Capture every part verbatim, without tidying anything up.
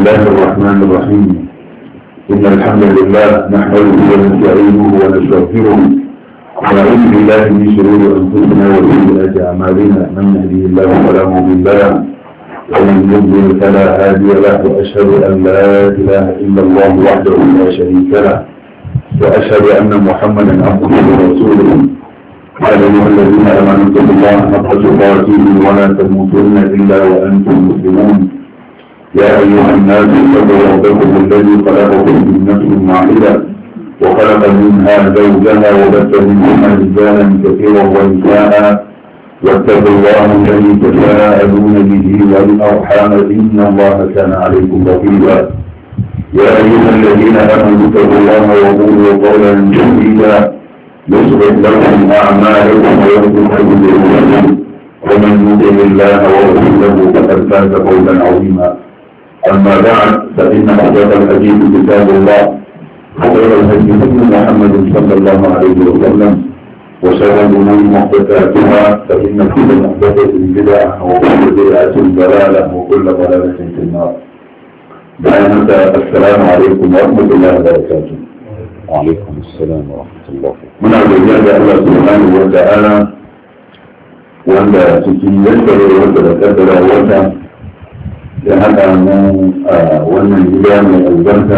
الله الرحمن الرحيم. إن الحمد لله نحمده ونستعينه ونستغفره ونعوذ بالله من شرور أنفسنا وسيئات أعمالنا. من يهده الله فلا مضل له ومن يضلل فلا هادي له، وأشهد أن لا إله إلا الله وحده لا شريك له، وأشهد أن محمدا عبده ورسوله. يا أيها الذين آمنوا اتقوا الله حق تقاته ولا تموتن إلا وأنتم مسلمون. يا أيها الناس اتقوا ربكم الذي خلقكم من نفس واحدة وخلق منها زوجها وبث منهما رجالا كثيرا ونساء، واتقوا الله الذي تساءلون به والأرحام إن الله كان عليكم رقيبا. يا أيها الذين آمنوا اتقوا الله وقولوا قولا سديدا يصلح لكم أعمالكم ويغفر لكم ذنوبكم، ومن يطع الله ورسوله فقد فاز فوزا عظيما. أما بعد، فإن أصدق الحديث كتاب الله، وخير الهدي هدي محمد صلى الله عليه وسلم، وشر الأمور محدثاتها، فإن كل محدثة بدعة وكل بدعة ضلالة وكل ضلالة في النار. دعنا السلام عليكم ورحمة الله وبركاته. وعليكم السلام ورحمة الله وبركاته. muna godiya ga Allah subhanahu wa ta'ala wanda cikin yassare wanda da kaddara wata ya haɗa mu a wannan gida mai albarka,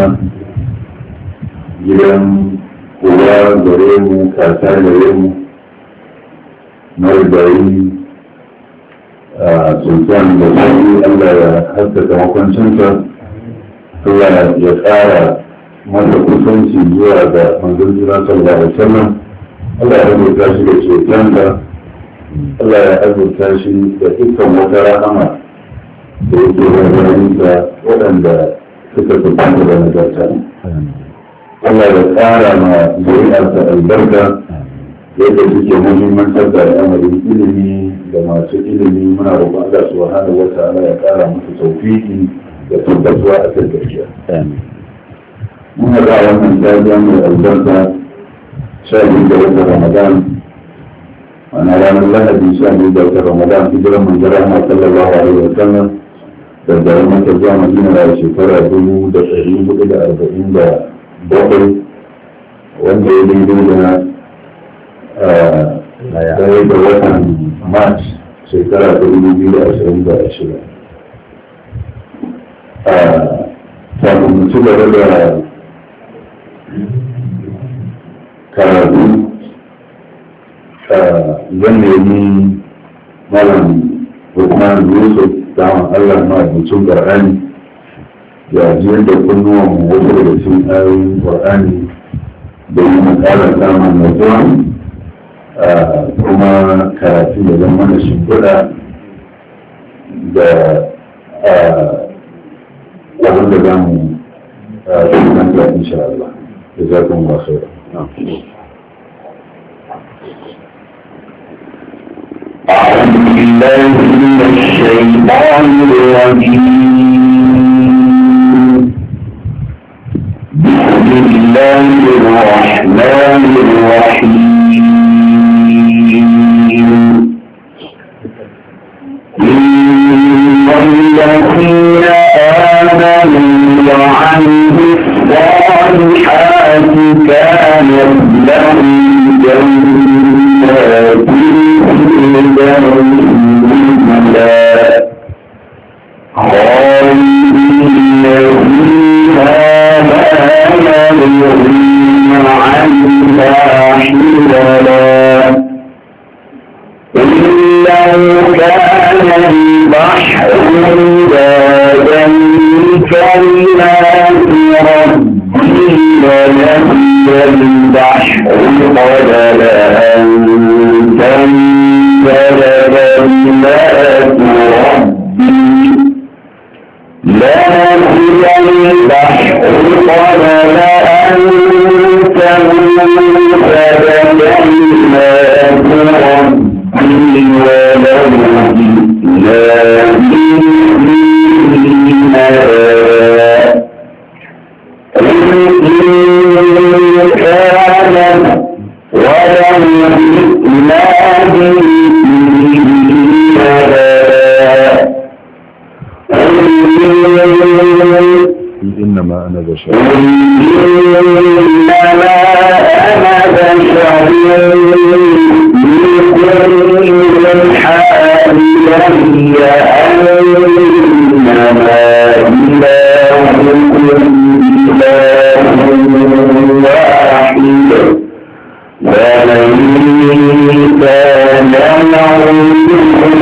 gidan kowa gare mu, kasa gare mu, marigayi a sultan da sauri. Allah ya haskaka makwancinsa, Allah ya tsara masa kusanci zuwa ga manzon jira sallallahu alaihi wasallam. Allah ya azurta shi da cetonsa, Allah ya azurta shi da dukkan wata rahama da yake rarrahinsa waɗanda suka tabbata da nagarta. Allah ya tsara ma zuri'arsa albarka yadda suke muhimmantar da al'amarin ilimi da masu ilimi. Muna roƙon Allah subhanahu wa ta'ala ya ƙara musu tawfiki da tabbatuwa a kan gaskiya. muna da wannan dajiya mai albarka sha biyu da wata ramadan, ana ranar lahadi sha biyu da wata ramadan, hijiran manzara na sallallahu alaihi wa sallam da garin maka zuwa madina da shekara dubu da ɗari hudu da arba'in da bakwai, wanda ya daidai da ɗaya da watan march shekara ta dubu biyu da ashirin da ashirin. kafin mu ci gaba da karatu, zan nemi malam Usman Yusuf dawon Allah ma abincin Qur'ani ya ji da kunnuwan wasu daga cikin ayoyin Qur'ani da yi makalar samun mutuwa, kuma karatu da zan mana shimfiɗa da wanda za mu shimfiɗa insha Allah. جزاكم الله خيرا. أعوذ بالله من الشيطان الرجيم. بسم الله الرحمن الرحيم. إن الذين آمنوا وعملوا الصالحات كانت لهم جنات خالدين فيها لا يبغون عنها حولا. قل لو كان البحر مدادا لكلمات ربي لنفد البحر قبل أن تنفد كلمات ربي لنفد البحر قبل أن تنفد كلمات ربي ولو جئنا بمثلها ولو جئنا بمثلها إنما أنا بشر إنما أنا بشر مثلكم يوحى إلي أنما إلهكم إله واحد ومن كان يرجو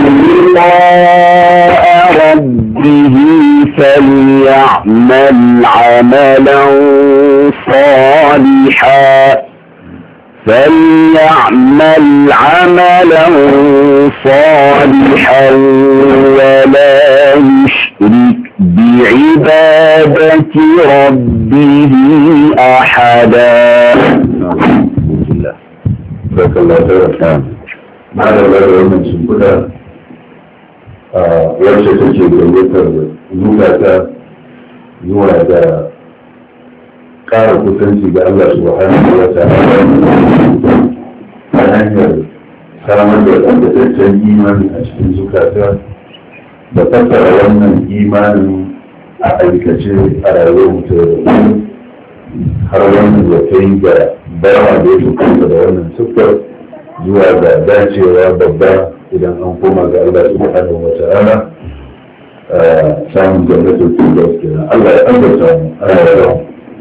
لقاء ربه فليعمل عملا صالحا فليعمل عملا صالحا ولا يشرك بعبادة ربه أحدا. بارك الله فيك. معنى الله من سنكنا wacce take gayyatar zukata zuwa da ƙara kusanci ga Allah subhanahu wa ta'ala ta hanyar samar da tsabtataccen imani a cikin zukata da fassara wannan imanin a aikace a rayuwar mutum da kullum har wannan ya kai ga bawa da ya tukanta da wannan siffar zuwa ga dacewa babba idan an koma ga Allah subhanahu wa ta'ala samun jannatul firdaus kenan. Allah ya ambata mu Allah ya rawa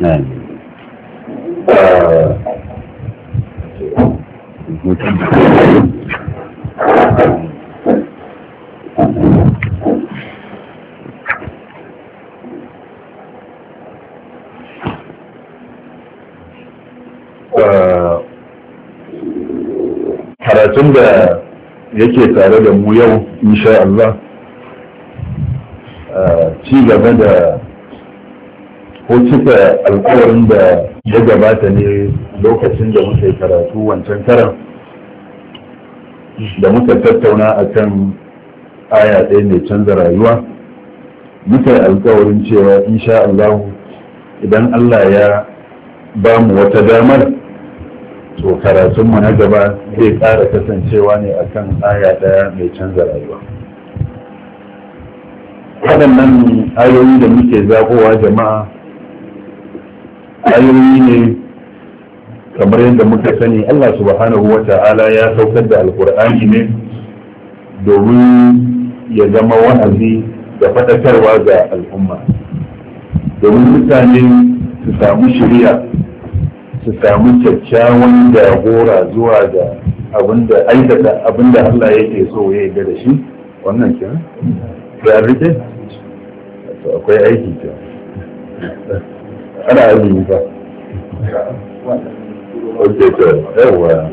karatun da yake tare da mu yau insha Allah ci gaba da ko cika alkawarin da ya gabata ne lokacin da muka yi karatu wancan karan da muka tattauna akan aya ɗaya mai canza rayuwa. Muka yi alkawarin cewa insha Allah idan Allah ya ba mu wata damar to karatunmu na gaba zai ƙara kasancewa ne akan aya ɗaya mai canza rayuwa. Waɗannan ayoyi da muke zaɓowa jama'a ayoyi ne kamar yadda muka sani Allah subhanahu wa ta'ala ya saukar da alkur'ani ne domin ya zama wa'azi da faɗakarwa ga al'umma, domin mutane su samu shiriya, su samu kyakkyawan jagora zuwa ga abinda aikata abinda Allah yake so ya yarda da shi. Wannan kenan ya rike to akwai aiki ke ana azumi ba okay to yawa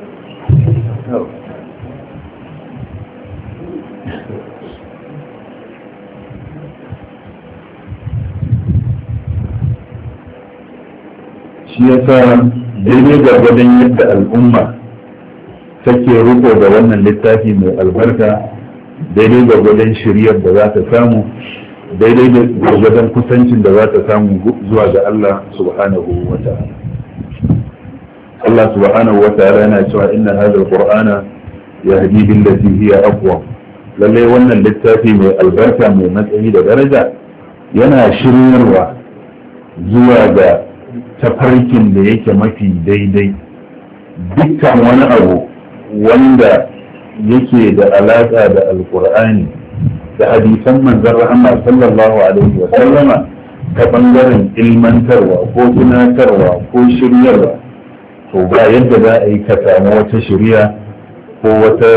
shi yasa daidai gwargwadon yadda al'umma take riko da wannan littafi mai albarka, daidai gwargwadon shiryar da za ta samu, daidai da gwargwadon kusancin da za ta samu zuwa ga Allah subhanahu wa ta'ala. Allah subhanahu wa ta'ala yana cewa inna hadha al-qur'ana yahdi billati hiya aqwam. Lalle wannan littafi mai albarka mai matsayi da daraja yana shiryarwa zuwa ga tafarkin da yake mafi daidai. Dukkan wani abu wanda yake da alaƙa da alƙur'ani da hadisan manzon rahama sallallahu alaihi wa sallama ta bangaren ilmantarwa ko tunatarwa ko shiryarwa, to ba yadda za a yi ka samu wata shirya ko wata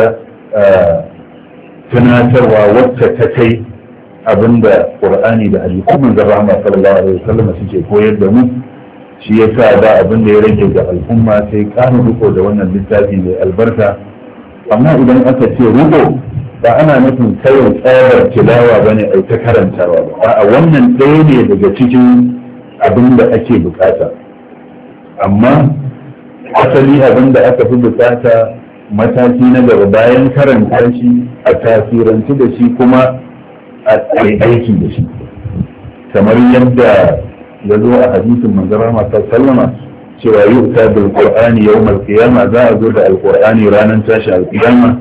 tunatarwa wacce ta kai abinda ƙur'ani da hadisan manzon rahama sallallahu alaihi wa sallama suke koyar da mu. Shi ya sa ba abin da ya rage ga al'umma sai ƙara riko da wannan littafi mai albarka. Amma idan aka ce riko ba ana nufin kawai tsabar tilawa ba ne a ta karantarwa ba, a wannan ɗaya ne daga cikin abin da ake bukata. Amma asali abin da aka fi bukata mataki na gaba bayan karanta shi a tasirantu da shi kuma a aiki da shi, kamar yadda ya zo a hadisin manzon Allah sallama cewa yu'ta bil qur'ani yawm al-qiyama, za a zo da alqur'ani ranar tashi al-qiyama.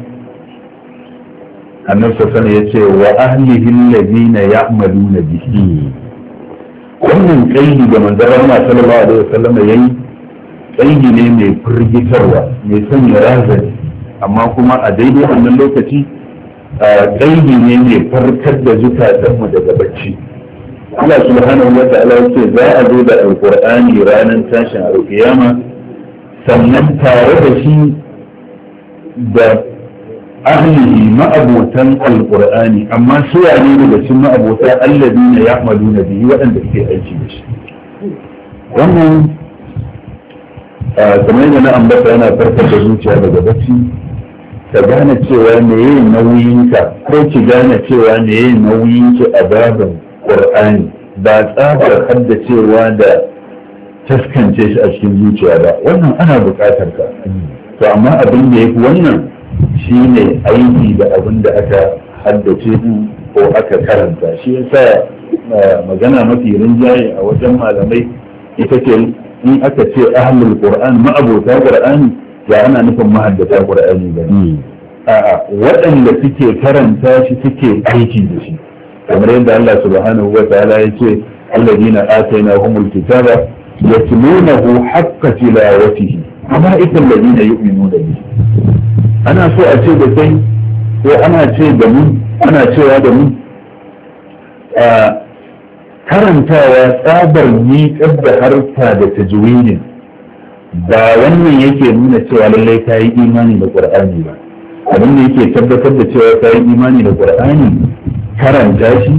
Annabi sallallahu alaihi yace wa ahlihi alladhina ya'maluna bihi, wannan kaidi da manzon Allah sallallahu alaihi wasallam yayi kaidi ne mai firgitarwa mai sanya razani amma kuma a daidai wannan lokaci kaidi ne mai farkar da zukatanmu daga bacci. Allah subhanahu wa ta'ala yace za a zo da alqur'ani ranar tashin alkiyama sannan tare da shi da ahlihi ma'abotan alqur'ani amma su ne daga cikin ma'abota alladina ya'maluna bihi waɗanda suke aiki da shi. Wannan kamar yadda na ambata yana farkar da zuciya daga bacci, ka gane cewa meye nauyinka ko ki gane cewa meye nauyinki a babin Qur'ani ba tsabar haddacewa da taskance shi a cikin zuciya ba, wannan ana buƙatar ka. To amma abin da yafi wannan shine aiki da abin da aka haddace ko aka karanta. Shi yasa magana mafi rinjaye a wajen malamai ita ce in aka ce ahlul Qur'an ma'abota Qur'ani ba ana nufin mahaddata Qur'ani ba ne. A'a waɗanda suke karanta shi suke aiki da shi. kamar yadda Allah subhanahu wa ta'ala ya ce alladina atainahumul kitaba yatlunahu haqqa tilawatihi amma idan ladina yu'minuna bihi ana so a ce da kai ko ana ce da mu ana cewa da mu a karantawa tsabar miƙar da harka da tajwidin ba wannan yake nuna cewa lallai ka yi imani da Qur'ani ba. Abin da yake tabbatar da cewa ka yi imani da Qur'ani karanta shi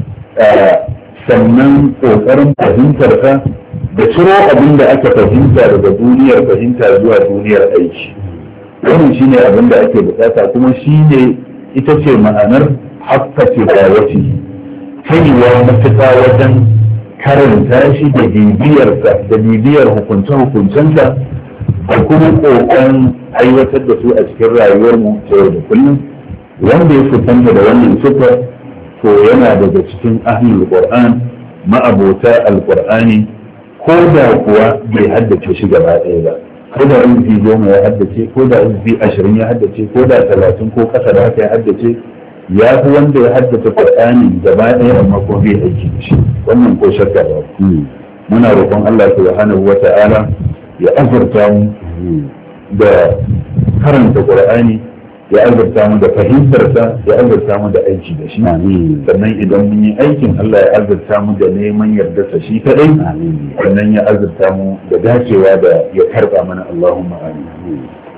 sannan ƙoƙarin fahimtar ka da ciro abin da aka fahimta daga duniyar fahimta zuwa duniyar aiki. Wannan shine abin da ake bukata kuma shine ita ce ma'anar haqqa tilawati, kaiwa mafita wajen karanta shi da bibiyarsa da bibiyar hukunce-hukuncensa da kuma ƙoƙarin aiwatar da su a cikin rayuwarmu ta yau da kullum. Wanda ya fitanta da wannan sifar to yana daga cikin ahlul Qur'an ma'abota alqur'ani ko da kuwa bai haddace shi gaba ɗaya ba, ko da izi goma ya haddace ko da izi ashirin ya haddace ko da talatin ko ƙasa da haka ya haddace ya fi wanda ya haddace Qur'ani gaba ɗaya amma ko bai aiki da shi. Wannan ko shakka ba. Muna roƙon Allah subhanahu wa ta'ala ya azurta mu da karanta Qur'ani, ya azurta mu da fahimtarsa, ya azurta mu da aiki da shi. Sannan idan mun yi aikin Allah ya azurta mu da neman yardarsa shi kadai. Sannan ya azurta mu da dacewa da ya karba mana. Allahumma amin.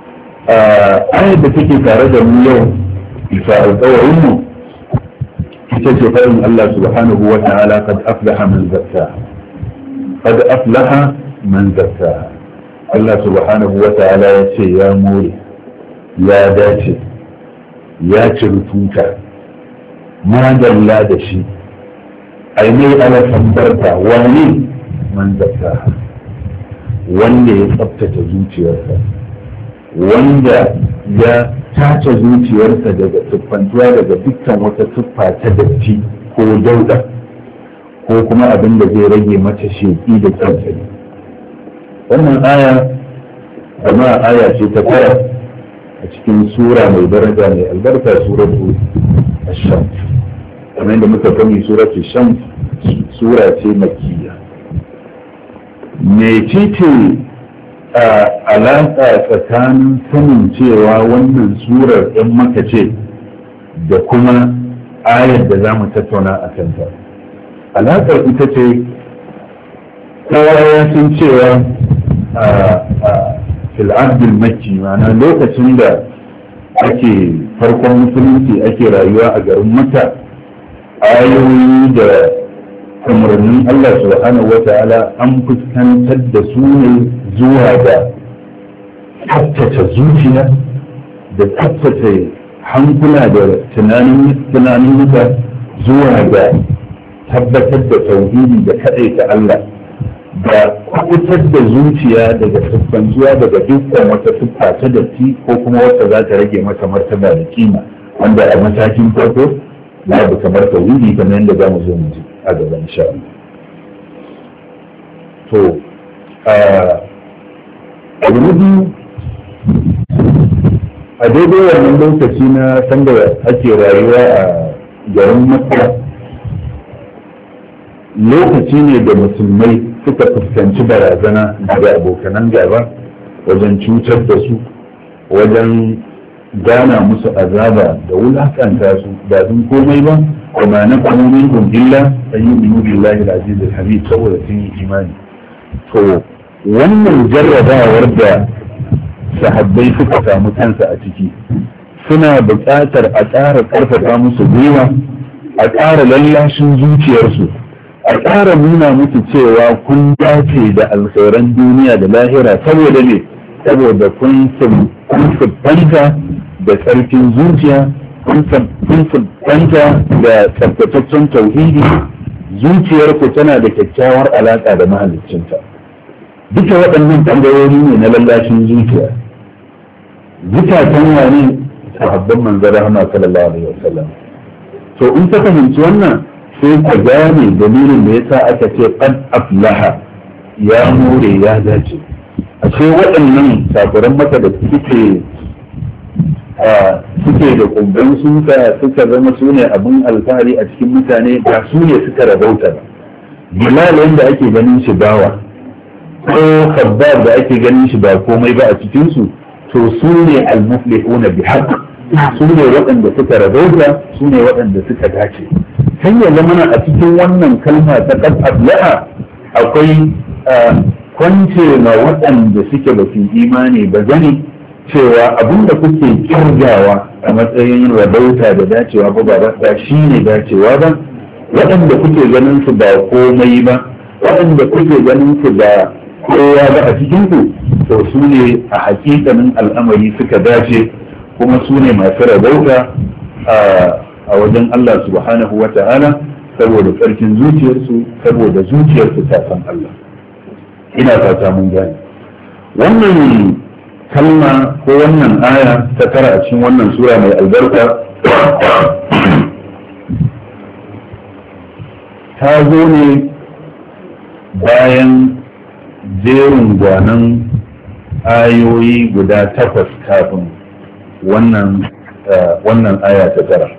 Ayar da take tare da mu yau bisa alƙawarin mu ita ce faɗin Allah subhanahu wa ta'ala qad aflaha man zakkaha. Qad aflaha man zakkaha. Allah subhanahu wa ta'ala ya ce ya more, ya dace, ya ciri tuta, madalla da shi, ainihin alasan barka wani man zakkaha, wanda ya tsabtace zuciyarsa, wanda ya tace zuciyarsa daga siffantuwa daga dukkan wata siffa ta datti ko dauda ko kuma abin da zai rage mata sheƙi da tsantsani. Wannan aya kuma aya ce ta fara a cikin sura mai daraja mai albarka, suratu ash-shams. Kamar yadda muka sani suratu ash-shams sura ce makkiya. Me ce alaƙa tsakanin sanin cewa wannan surar ɗan maka ce da kuma ayar da za mu tattauna a kanta? Alaƙar ita ce kowa ya san cewa a fil'abdul makki, ma'ana lokacin da ake farkon musulunci ake rayuwa a garin Makka, ayoyi da umarnin Allah subhanahu wa ta'ala an fuskantar da su ne zuwa ga tsaftace zuciya da tsaftace hankula da tunanin muka zuwa ga tabbatar da tauhidi da kaɗaita Allah da kubutar da zuciya daga siffantuwa daga dukkan wata siffa ta datti ko kuma wata za ta rage mata martaba da kima, wanda a matakin farko babu kamar tauhidi kamar yadda za mu zo mu ji a gaba insha Allah. To abu na biyu, a daidai wannan lokaci na sanda ake rayuwa a garin Makka lokaci ne da musulmai suka fuskanci barazana daga abokanan gaba wajen cutar da su, wajen gana musu azaba da wulakanta su ba sun komai ba, kuma na kamomin kun illa ayyubi billahi al-aziz al-hamid, saboda sun yi imani. To wannan jarrabawar da sahabbai suka samu kansa a ciki suna buƙatar a ƙara ƙarfafa musu gwiwa, a ƙara lallashin zuciyarsu, a ƙara nuna musu cewa kun dace da alkhairan duniya da lahira, saboda ne saboda kun siffanta da tsarkin zuciya, kun siffanta da tsaftataccen tauhidi, zuciyarku tana da kyakkyawar alaƙa da mahaliccinta. Duka waɗannan ɓangarori ne na lallashin zuciya. Zukatan wane sahabban manzon rahama sallallahu alaihi wasallam. To in ka fahimci wannan sai ka gane dalilin da yasa aka ce qad aflaha, ya more ya dace. Ashe waɗannan kafiran maka da suke suke da kubban suka suka zama su ne abin alfahari a cikin mutane, ba su ne suka rabauta ba. Bilal yanda ake ganin shi bawa, ko Khabbab da ake ganin shi ba komai ba a cikinsu, to su ne al-muflihuna bi haqq, su ne waɗanda suka rabauta, su ne waɗanda suka dace. Sai ya zama a cikin wannan kalma ta qad aflaha akwai kwance ma waɗanda suke ba su imani ba zani cewa abinda kuke kirgawa a matsayin rabauta da dacewa ba ba shi ne dacewa ba, waɗanda kuke ganin su ba komai ba, waɗanda kuke ganin su ba kowa ba a cikinku, to su ne a hakikanin al'amari suka dace, kuma su ne masu rabauta a wajen Allah subhanahu wa ta'ala, saboda tsarkin zuciyarsu, saboda zuciyarsu ta san Allah. Ina fata mun gane wannan kalma ko wannan aya ta tara a cikin wannan sura mai albarka ta zo ne bayan jerin gwanan ayoyi guda takwas kafin wannan wannan aya ta tara,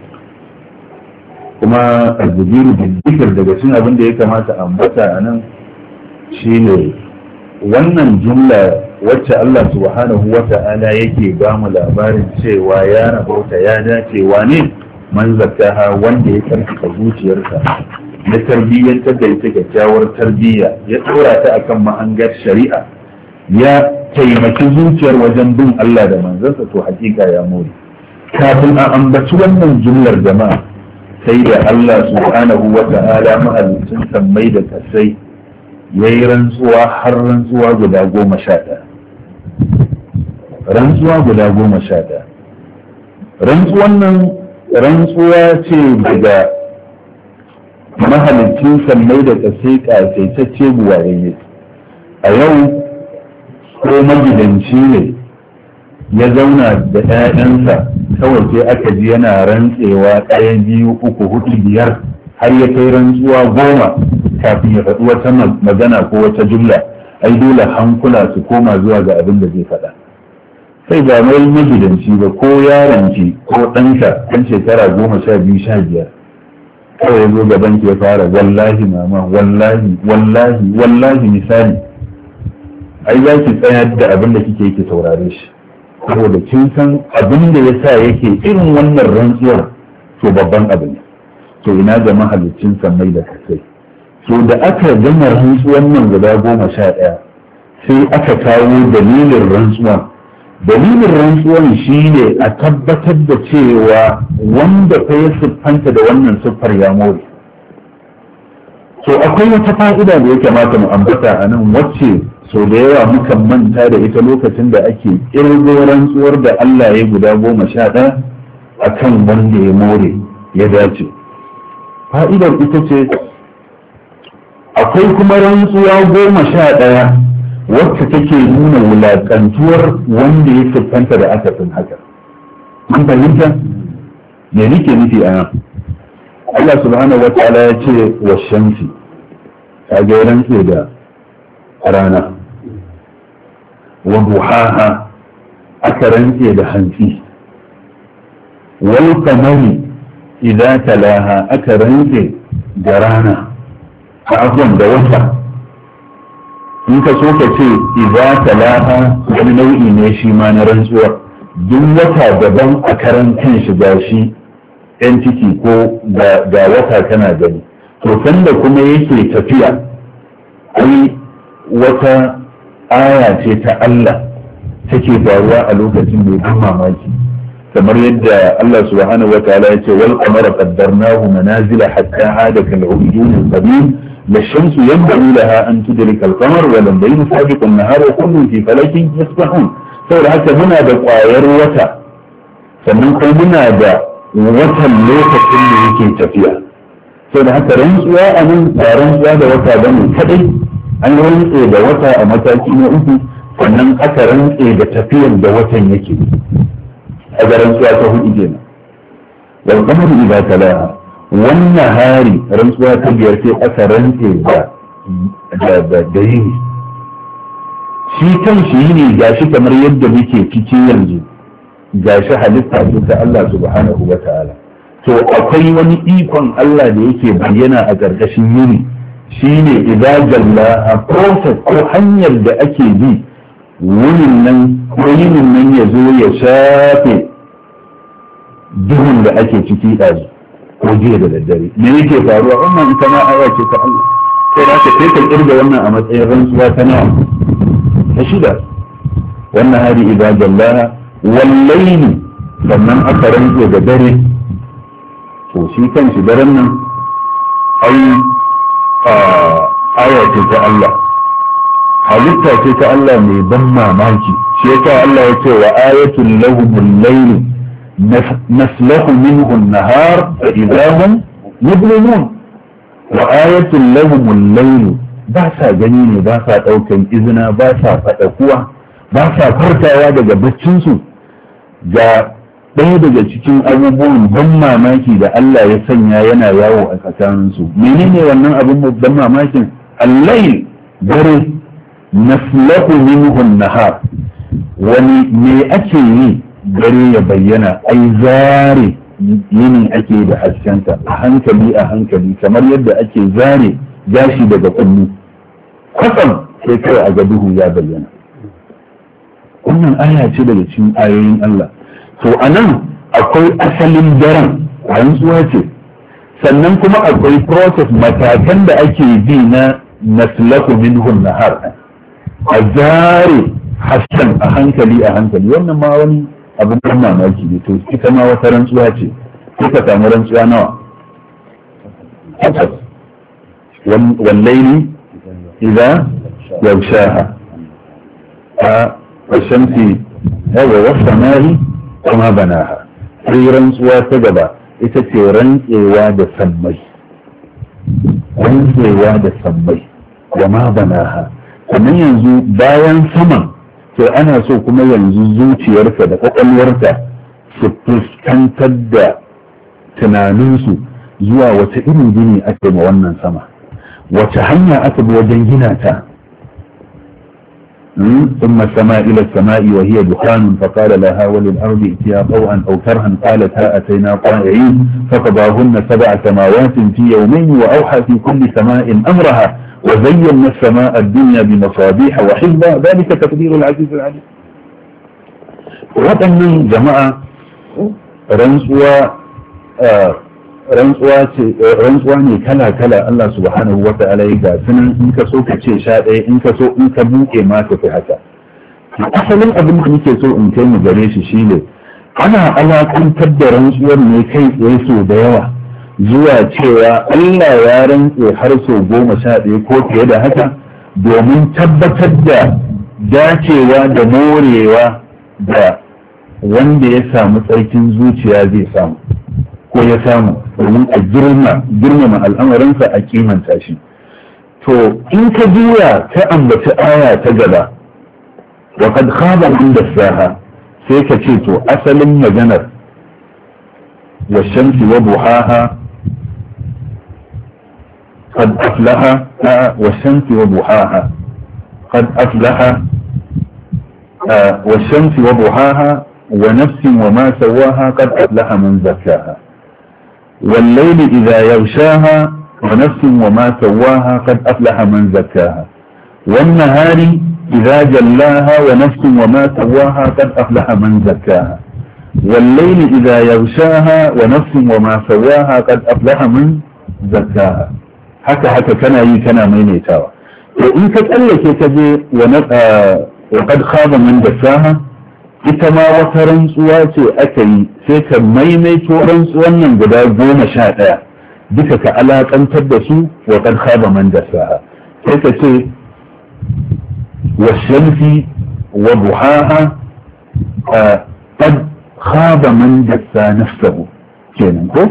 kuma aljubiru bidikir daga cikin abin da ya kamata ambata a nan shine wannan jumla wacce Allah subhanahu wa ta'ala yake ba mu labarin cewa ya rabauta ya dacewa ne man zakkaha, wanda ya karfafa zuciyarsa na tarbiyyantar da ita kyakkyawar tarbiyya, ya tsora ta akan mahangar shari'a, ya taimaki zuciyar wajen bin Allah da manzansa, to hakika ya more. Kafin a ambaci wannan jumlar jama'a sai da Allah subhanahu wa ta'ala mahalicin sammai da kasai ya yi rantsuwa har rantsuwa guda goma sha ɗaya. Rantsuwa guda goma sha ɗaya. Rantsuwan nan rantsuwa ce daga mahalicin sammai da kasai ƙasaitacce buwayayye. A yau ko magidanci ne ya zauna da ‘ya'yansa kawai sai aka ji yana rantsewa ɗaya biyu uku hudu biyar har ya kai rantsuwa goma kafin ya faɗi wata magana ko wata jumla, ai dole hankula su koma zuwa ga abin da zai faɗa. Sai ba mai magidanci ba ko yaronki ko ɗanka ɗan shekara goma sha biyu sha biyar kawai ya zo gaban ki ya fara wallahi mama wallahi wallahi wallahi misali, ai za ki tsayar da abin da kike yake saurare shi, saboda kin san abin da ya sa yake irin wannan rantsuwar to babban abu ne. To ina ga mahalicin sammai da kasai. To da aka gama rantsuwan nan guda goma sha ɗaya sai aka kawo dalilin rantsuwan. Dalilin rantsuwan shi ne a tabbatar da cewa wanda fa ya siffanta da wannan siffar ya more. To akwai wata fa'ida da ya kamata mu ambata a nan wacce so da yawa muka manta da ita lokacin da ake kirgo rantsuwar da Allah ya guda goma sha ɗaya a kan wanda ya more ya dace. Fa'idar ita ce akwai kuma rantsuwa goma sha ɗaya wacce take nuna wulaƙantuwar wanda ya siffanta da akasin haka. Mun fahimta? Me nake nufi a nan? Allah subhanahu wa ta'ala ya ce wa shamsi, ta ga rantse da rana, wa duhaha aka rantse da hantsi, wal qamari idza talaha aka rantse da rana, afwan da wata in ka so ka ce idza talaha wani nau'i ne shi ma na rantsuwa duk wata daban a karan kan shi gashi entity ko ga wata kana gani to sanda kuma yake tafiya ai wata aya ce ta Allah take faruwa a lokacin mai ban mamaki kamar yadda Allah subhanahu wataala ya ce wal qamara qaddarnahu manazila hatta hada kal urjun al qadim la shamsu yanbaghi laha an tudrika al qamar wa lam bayna sabiqu an nahar wa kullun fi falakin yasbahun saboda haka muna da ƙwayar wata sannan kuma muna da watan lokacin da yake tafiya saboda haka rantsuwa a nan ba rantsuwa da wata bane kadai an rantse da wata a mataki na uku sannan aka rantse da tafiyar da watan yake a ga rantsuwa ta hudu kenan wal qamari idza talaha wannan hari rantsuwa ta biyar sai aka rantse da da da yini shi kan shi ne gashi kamar yadda muke ciki yanzu gashi halitta ce ta Allah subhanahu wa ta'ala to akwai wani ikon Allah da yake bayyana a ƙarƙashin yini shine idza jalla a process ko hanyar da ake bi wurin nan ko yinin nan ya zo ya shafe duhun da ake ciki ɗazu ko jiya da daddare me yake faruwa wannan ita ma aya ce ta Allah sai da ka kai kirga wannan a matsayin rantsuwa ta nawa ta shida wannan hari idza jallaha wallaini sannan aka rantse da dare to shi kan shi daren nan ai aya ce ta Allah halitta ce ta Allah mai ban mamaki shi yasa Allah ya ce wa ayatul lahumul layl naslahu minhu an-nahar fa idahum yudlimun wa ayatul lahumul layl ba sa gani ne ba sa daukan izina ba sa fada kuwa ba sa farkawa daga baccin su ga ɗaya daga cikin abubuwan ban mamaki da Allah ya sanya yana yawo a tsakaninsu menene wannan abin ban mamakin al-layl dare naslahu minhu an-nahar wani me ake yi dare ya bayyana ai zare yini ake da haskenta a hankali a hankali kamar yadda ake zare gashi daga kullu kwatsam sai kai a ga duhu ya bayyana wannan aya ce daga cikin ayoyin Allah to anan akwai asalin daren rantsuwa ce sannan kuma akwai process matakan da ake bi na naslahu minhu an-nahar a zare hasken a hankali a hankali wannan ma wani abin ban mamaki ne to ita ma wata rantsuwa ce kuka samu rantsuwa nawa wallaili idza yaghshaha a washamsi yawa wasamai kuma banaha sai rantsuwa ta gaba ita ce rantsewa da sammai rantsewa da sammai da ma banaha sannan yanzu bayan saman to ana so kuma yanzu zuciyarka da kwakwalwarka su fuskantar da tunaninsu zuwa wace irin gini ake ma wannan sama wace hanya aka bi wajen gina ta ثم السماء إلى السماء وهي دخان فقال لها وللأرض ائتيا طوعا أو كرها قالتا أتينا طائعين فقضاهن سبع سماوات في يومين وأوحى في كل سماء أمرها وزينا السماء الدنيا بمصابيح وحفظا ذلك تقدير العزيز العليم. وأن جماعة رنسوا آه rantsuwa ne kala-kala Allah subhanahu wa ta'ala ya ga sunan in ka so ka ce sha ɗaya in ka so in ka buɗe ma ka fi haka. Asalin abin da nake so in kai mu gare shi shine ana alakantar da rantsuwar ne kai tsaye so da yawa zuwa cewa Allah ya rantse har so goma sha ɗaya ko fiye da haka domin tabbatar da dacewa da morewa da wanda ya samu tsarkin zuciya zai samu. ko ya samu domin a girma girmama al'amarinsa a kimanta shi to in ka juya ta ambaci aya ta gaba wa qad khaba man dassaha sai ka ce to asalin maganar wa shamsi wa duhaha qad aflaha wa shamsi wa duhaha qad aflaha wa shamsi wa duhaha wa nafsin wa ma sawaha qad aflaha man zakkaha والليل إذا يغشاها ونفس وما سواها قد أفلح من زكاها والنهار إذا جلاها ونفس وما سواها قد أفلح من زكاها والليل إذا يغشاها ونفس وما سواها قد أفلح من زكاها حتى حتى كان يي كان ميميتاوا وإن كتألك تجي وقد خاب من دساها ita ma wata rantsuwa ce aka yi sai ka maimaito rantsuwan nan guda goma sha ɗaya duka ka alaƙantar da su wa qad khaba man dasaha sai ka ce wa shamsi wa duhaha qad khaba man dasa nafsahu kenan ko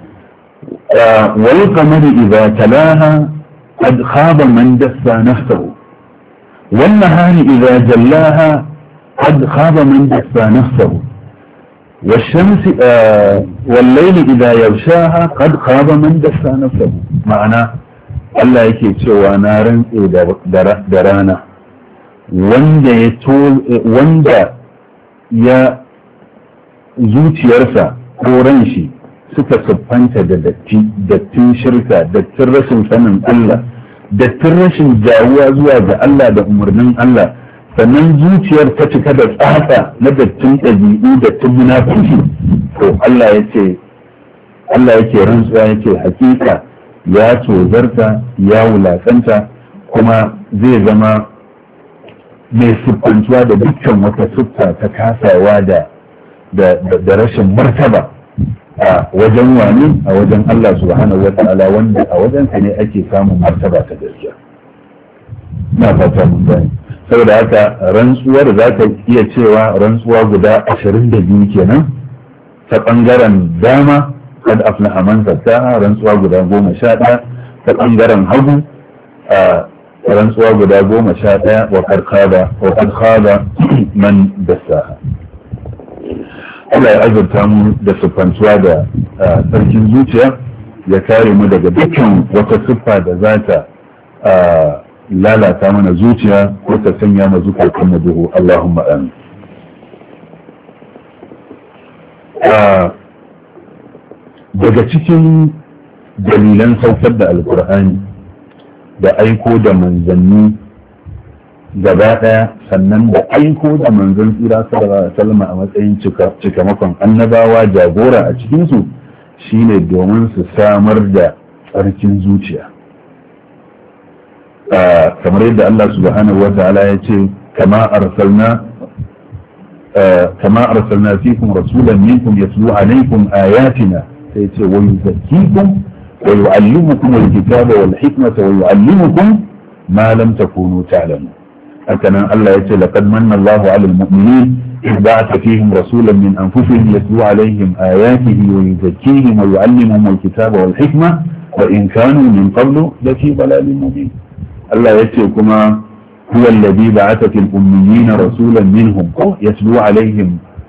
wal qamari idza talaha qad khaba man dasa nafsahu wan nahari idza jallaha قد خاب من دسى نفسه والشمس آه والليل إذا يغشاها قد خاب من دسى نفسه معنى Allah yake cewa na rantse da rana wanda ya wanda ya zuciyarsa ko ran shi suka siffanta da datti dattin shirka dattin rashin sanin Allah dattin rashin jawuwa zuwa ga Allah da umarnin Allah sannan zuciyar ta cika da tsatsa na dattin ɗabi'u dattin munafiki to Allah ya ce Allah yake rantsuwa yake hakika ya tozarta ya wulakanta kuma zai zama mai siffantuwa da dukkan wata siffa ta kasawa da da rashin martaba a wajen wani a wajen Allah subhanahu wata'ala wanda a wajen sa ne ake samun martaba ta gaskiya na fata mun gani saboda haka rantsuwar za ka iya cewa rantsuwa guda ashirin da biyu kenan ta ɓangaren dama kad aflaha man zakkaha rantsuwa guda goma sha ɗaya ta ɓangaren hagu a rantsuwa guda goma sha ɗaya wa kad khaba man dassaha Allah ya azurta mu da siffantuwa da sarkin zuciya ya kare mu daga dukkan wata siffa da za ta lalata mana zuciya ko ta sanya ma zukatan mu duhu Allahumma amin daga cikin dalilan saukar da alkur'ani da aiko da manzanni gaba daya sannan da aiko da manzon tsira sallallahu alaihi wasallam a matsayin cikamakon annabawa jagora a cikin su shine domin su samar da tsarkin zuciya kamar yadda Allah subhanahu wa ta'ala ya ce kama arsalna kama arsalna fikum rasulan minkum yatlu alaykum ayatina sai ce wa yuzakkikum wa yu'allimukum alkitaba wal hikmata wa yu'allimukum ma lam takunu ta'lamun hakanan Allah ya ce laqad manna Allahu 'alal mu'minin إذ بعث فيهم رسولا من أنفسهم يتلو عليهم آياته ويزكيهم ويعلمهم الكتاب والحكمة وإن كانوا من قبل لفي ضلال مبين الله يتلوكما هو الذي بعث في الأميين رسولا منهم يتلو عليهم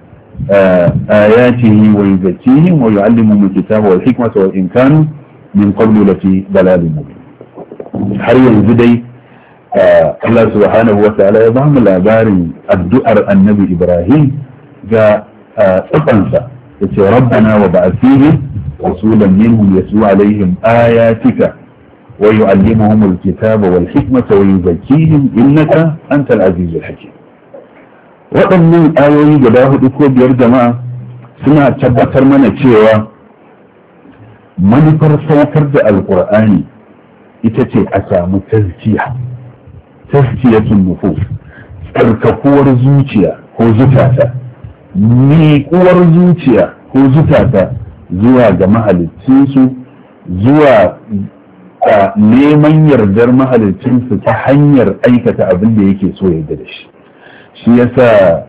آياته ويزكيهم ويعلمهم الكتاب والحكمة وإن كانوا من قبل لفي ضلال مبين حريا الزدي Allah subhanahu wa ta'ala ya bamu labarin addu'ar annabi Ibrahim ga tsakansa ya ce rabbana wa ba'athihim rasulan minhum yatlu alaihim ayatika wa yu'allimuhum alkitaba wal hikmata wa yuzakkihim innaka antal azizul hakim waɗannan ayoyi guda hudu ko biyar jama'a suna tabbatar mana cewa manufar saukar da alqur'ani ita ce a samu tazkiya tazkiyatun nufus tsarkakuwar zuciya ko zukata miƙuwar zuciya ko zukata zuwa ga mahalicinsu zuwa a neman yardar mahalicinsu ta hanyar aikata abin da yake so ya da shi shi yasa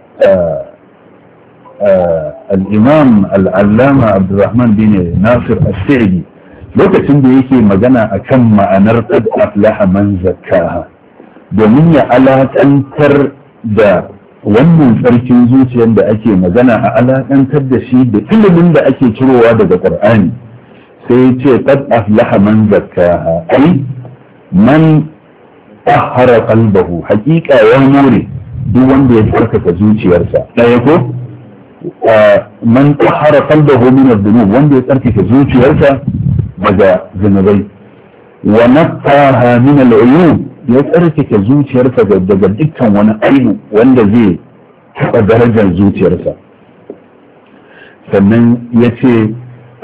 al-imam al-allama abdurrahman bin nasir as-sa'di lokacin da yake magana akan ma'anar qad aflaha man zakkaha domin ya alaƙantar da wannan tsarkin zuciyar da ake magana a alaƙantar da shi da ilimin da ake cirowa daga ƙur'ani sai ya ce qad aflaha man zakkaha ai man tahara qalbahu haƙiƙa ya more duk wanda ya tsarkaka zuciyarsa ɗaya ko man tahara qalbahu min adh-dhunub wanda ya tsarkaka zuciyarsa daga zunubai wa naqqaha min al-uyub ya tsarkake zuciyarsa daga dukkan wani aibu wanda zai taɓa darajar zuciyarsa. Sannan ya ce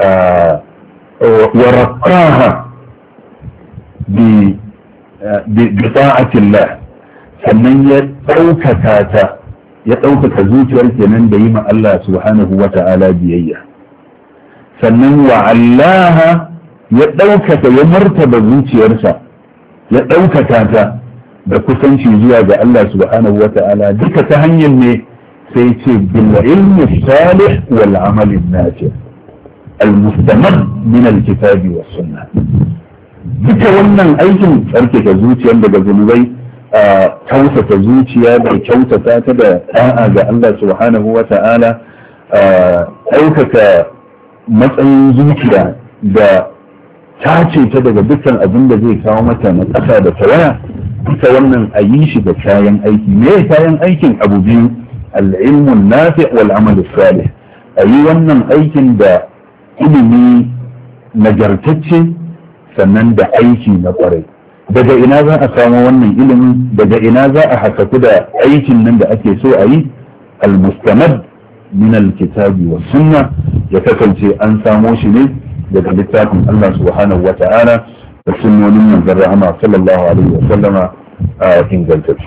wa raqqaha bi bi ta'atillah, sannan ya ɗaukaka ta ya ɗaukaka zuciyar kenan da yi ma Allah subhanahu wa ta'ala biyayya. Sannan wa allaha ya ɗaukaka ya martaba zuciyarsa ya ɗaukaka ta da kusanci zuwa ga Allah subhanahu wa ta'ala duka ta hanyar ne sai ce bil ilmi salih wal amali nafi al mustamad min al kitabi was sunnah. Duka wannan aikin tsarkake zuciyar daga zunubai, kyautata zuciya da kyautata ta da da'a ga Allah subhanahu wa ta'ala, ɗaukaka matsayin zuciya da tace ta daga dukkan abin da zai kawo mata na ƙasa da tawaya, duka wannan a yi shi da kayan aiki. Me kayan aikin? Abu biyu, al'ilmun nafi wal amal salih. A yi wannan aikin da ilimi nagartacce sannan da aiki na kwarai. Daga ina za a samu wannan ilimin? Daga ina za a hasaku da aikin nan da ake so a yi? Al-mustamad min al-kitabi was sunna, ya kasance an samo shi ne daga littafin Allah subhanahu wa ta'ala da sunnonin manzon rahama sallallahu alaihi wa sallama a ingantacce.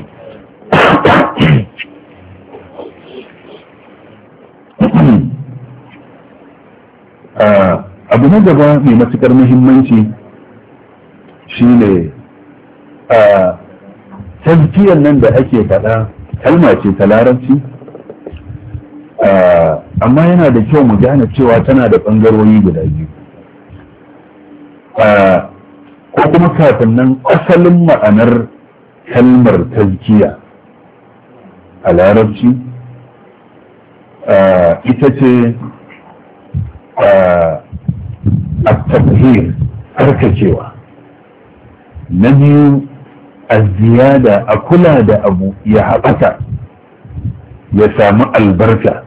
Abu na gaba mai matukar muhimmanci shine a tazkiyar nan da ake faɗa kalma ce ta larabci, amma yana da kyau mu gane cewa tana da ɓangarori guda biyu. Ko kuma kafin nan asalin ma'anar kalmar tazkiya a larabci ita ce a tafhir, tsarkakewa. Na biyu a ziyada, a kula da abu ya haɓaka ya samu albarka.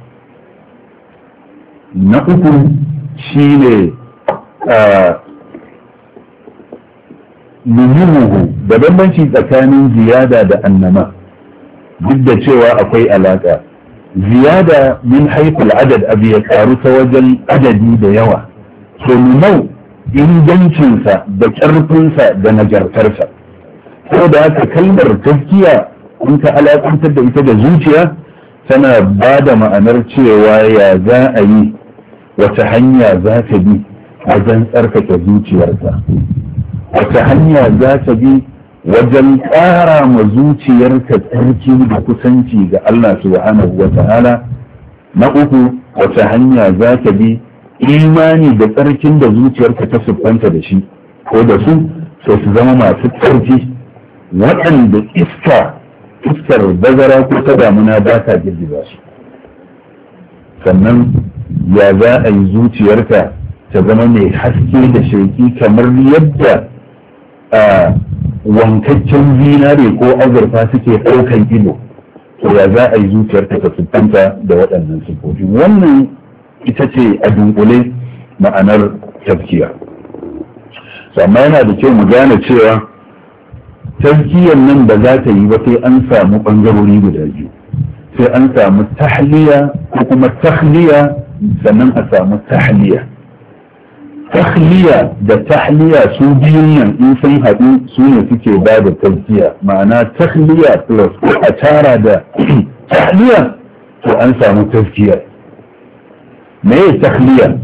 Na uku shi ne numuhu, da bambanci tsakanin ziyada da annama, duk da cewa akwai alaƙa. Ziyada min haiful adad, abu ya karu ta wajen adadi da yawa. So numau ingancinsa da ƙarfinsa da nagartarsa. Saboda haka kalmar taskiya in ka alaƙantar da ita da zuciya tana ba da ma'anar cewa ya za a yi, wace hanya za ta bi wajen tsarkake zuciyarsa, wace hanya za ta bi wajen ƙara ma zuciyarka tsarki da kusanci ga Allah subhanahu wa ta'ala. Na uku, wace hanya za ta bi imani da tsarkin da zuciyarka ta siffanta da shi ko da su sai su zama masu tsarki waɗanda iska iskar bazara ko ta damuna ba ta girgiza su. Sannan ya za a yi zuciyarka ta zama mai haske da shauki kamar yadda a wankaccen zinare ko azurfa suke ɗaukan ido, to ya za a yi zuciyarka ta siffanta da waɗannan siffofi. Wannan ita ce a dunkule ma'anar tazkiya. Amma yana da kyau mu gane cewa tazkiyar nan ba za ta yi ba sai an samu ɓangarori guda biyu, sai an samu tahliya ko kuma tahliya, sannan a samu tahliya. Tahliya da tahliya su biyun nan in sun haɗu su ne suke ba da tazkiya, ma'ana tahliya plus a tara da tahliya to an samu tazkiya. Me ya tahliya?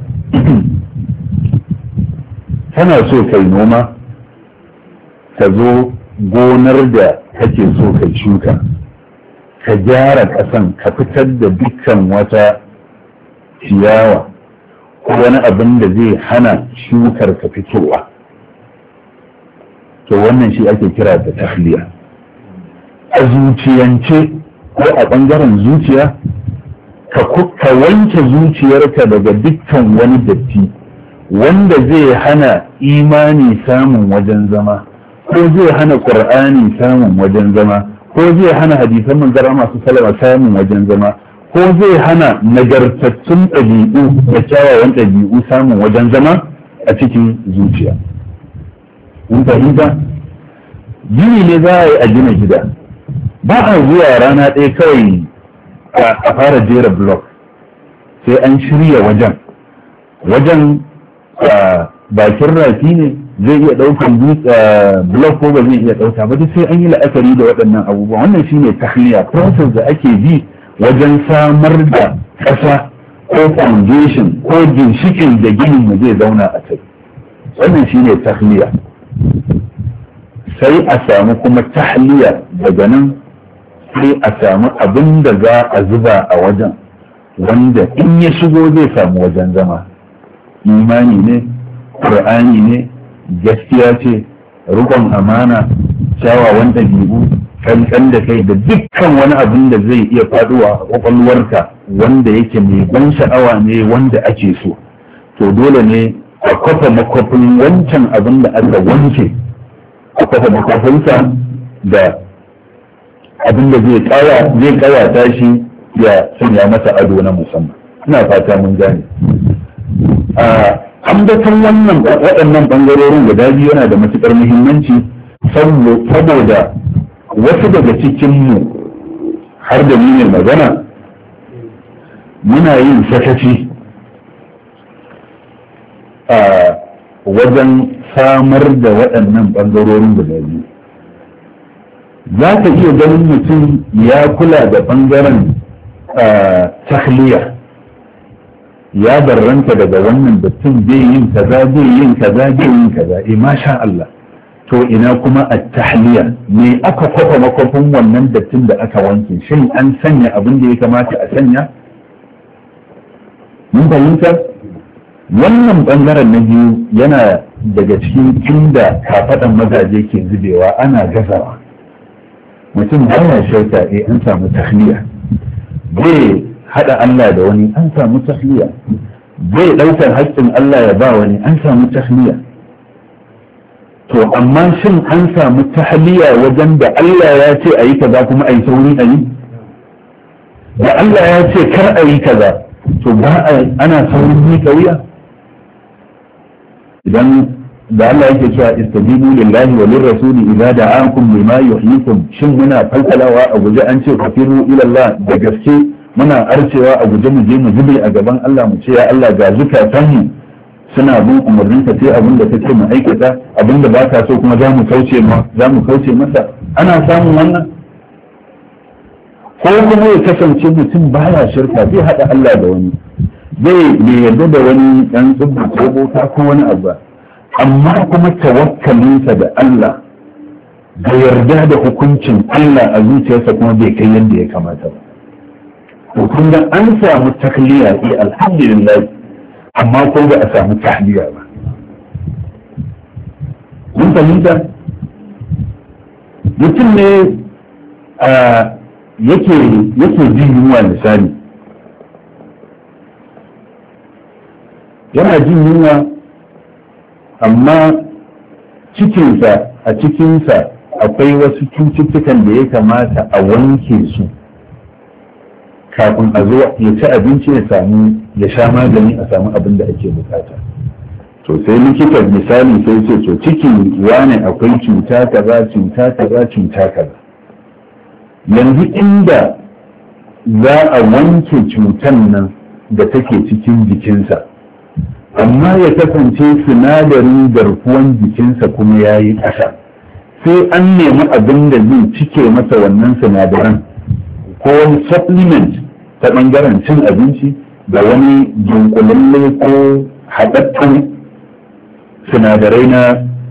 Kana so kai noma, ka zo gonar da kake so kai shuka, ka gyara ƙasan, ka fitar da dukkan wata ciyawa ko wani abin da zai hana shukar ka fitowa. To wannan shi ake kira da tahliya. A zuciyance ko a ɓangaren zuciya, ka wanke zuciyarka daga dukkan wani datti wanda zai hana imani samun wajen zama, ko zai hana ƙur'ani samun wajen zama, ko zai hana hadisan manzara masu salama samun wajen zama, ko zai hana nagartattun ɗabi'u da kyawawan ɗabi'u samun wajen zama a cikin zuciya. in fahimta gini ne za a yi a gina gida ba a zuwa rana ɗaya kawai a fara jera block sai an shirya wajen wajen bakin rafi ne zai iya ɗaukan block ko ba zai iya ɗauka ba sai an yi la'akari da waɗannan abubuwa wannan shine tahliya process da ake bi wajen samar da ƙasa ko foundation ko ginshikin da ginin mu zai zauna a kai wannan shine tahliya sai a samu kuma tahliya daga nan sai a samu abin da za a zuba a wajen wanda in ya shigo zai samu wajen zama imani ne ƙur'ani ne gaskiya ce rukun amana kyawawan ɗabi'u kankan da kai da dukkan wani abin da zai iya faduwa a kwakwalwarka wanda yake mai ban sha'awa ne wanda ake so to dole ne a kwafa makwafin wancan abin da aka wanke a kwafa makwafinsa da abin da zai kaya zai kayata shi ya sanya masa ado na musamman ina fata mun gane ambaton wannan waɗannan ɓangarorin guda biyu yana da matuƙar muhimmanci saboda wasu daga cikinmu har da ni ne magana muna yin sakaci a wajen samar da waɗannan ɓangarorin guda biyu za ka iya ganin mutum ya kula da ɓangaren tahliya ya barranta daga wannan batun zai yin kaza zai yin kaza zai yin kaza eh masha Allah to ina kuma at-tahliya me aka kwafa makwafin wannan dattin da aka wanke shin an sanya abin da ya kamata a sanya mun fahimta wannan bangaren na biyu yana daga cikin inda kafaɗan mazaje ke zubewa ana gazawa mutum baya shauka eh an samu tahliya bai hada Allah da wani an samu tahliya bai daukar haƙƙin Allah ya ba wani an samu tahliya to amma shin an samu tahliya wajen da Allah ya ce a yi kaza kuma a yi sauri a yi da Allah ya ce kar a yi kaza to ba ana saurin yi kauya idan da Allah yake cewa istajibu lillahi wa lirrasuli idza da'akum lima yuhyikum shin muna falsalawa a guje an ce kafiru ila Allah da gaske muna arcewa a guje mu je mu zube a gaban Allah mu ce ya Allah ga zukatan mu suna bin umarnin ka sai abin da kake mu aikata abin da ba ka so kuma za mu kauce ma za mu kauce masa ana samun wannan ko kuma ya kasance mutum baya shirka zai hada Allah da wani zai bai yarda da wani dan tsubba ko bota ko wani abu amma kuma tawakkalinsa da Allah da yarda da hukuncin Allah a zuciyarsa kuma bai kai yadda ya kamata ba to kun ga an samu takliya eh alhamdulillah amma ko ba a samu tahliya ba mun fahimta mutum ne a yake yake jin yunwa misali yana jin yunwa amma cikinsa a cikinsa akwai wasu cututtukan da ya kamata a wanke su kafin a zo ya ci abinci ya samu ya sha magani a samu abin da ake bukata to sai likita misali sai ce to cikin wane akwai cuta kaza cuta kaza cuta kaza yanzu inda za a wanke cutan nan da take cikin jikinsa amma ya kasance sinadarin garkuwan jikinsa kuma ya yi ƙasa sai an nemi abin da zai cike masa wannan sinadaran ko wani supplement ta ɓangaren cin abinci da wani dunkulalle ko haɗaɗɗen sinadarai na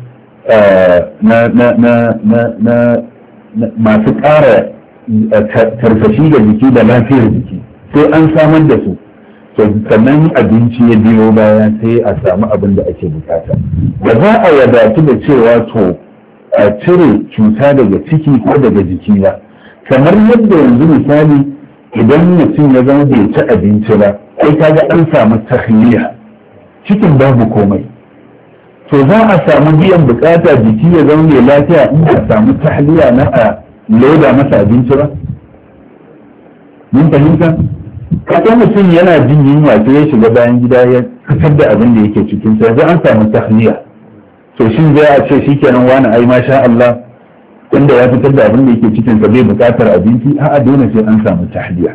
masu ƙara karfashi da jiki da lafiyar jiki sai an samar da su sannan abinci ya biyo baya sai a samu abin da ake bukata da za a wadatu da cewa to a cire cuta daga ciki ko daga jiki ba kamar yadda yanzu misali idan mutum ya zama bai ci abinci ba sai kaga an samu tahliya cikin babu komai to za a samu biyan bukata jiki ya zama mai lafiya in ba samu tahliya na a loda masa abinci ba mun fahimta kaga mutum yana jin yunwa sai ya shiga bayan gida ya fitar da abin da yake cikin sa yanzu an samu tahliya to shi zai a ce shi kenan wani ai masha Allah inda ya fitar da abin da yake cikin sa bai buƙatar abinci a'a dole sai an samu tahliya.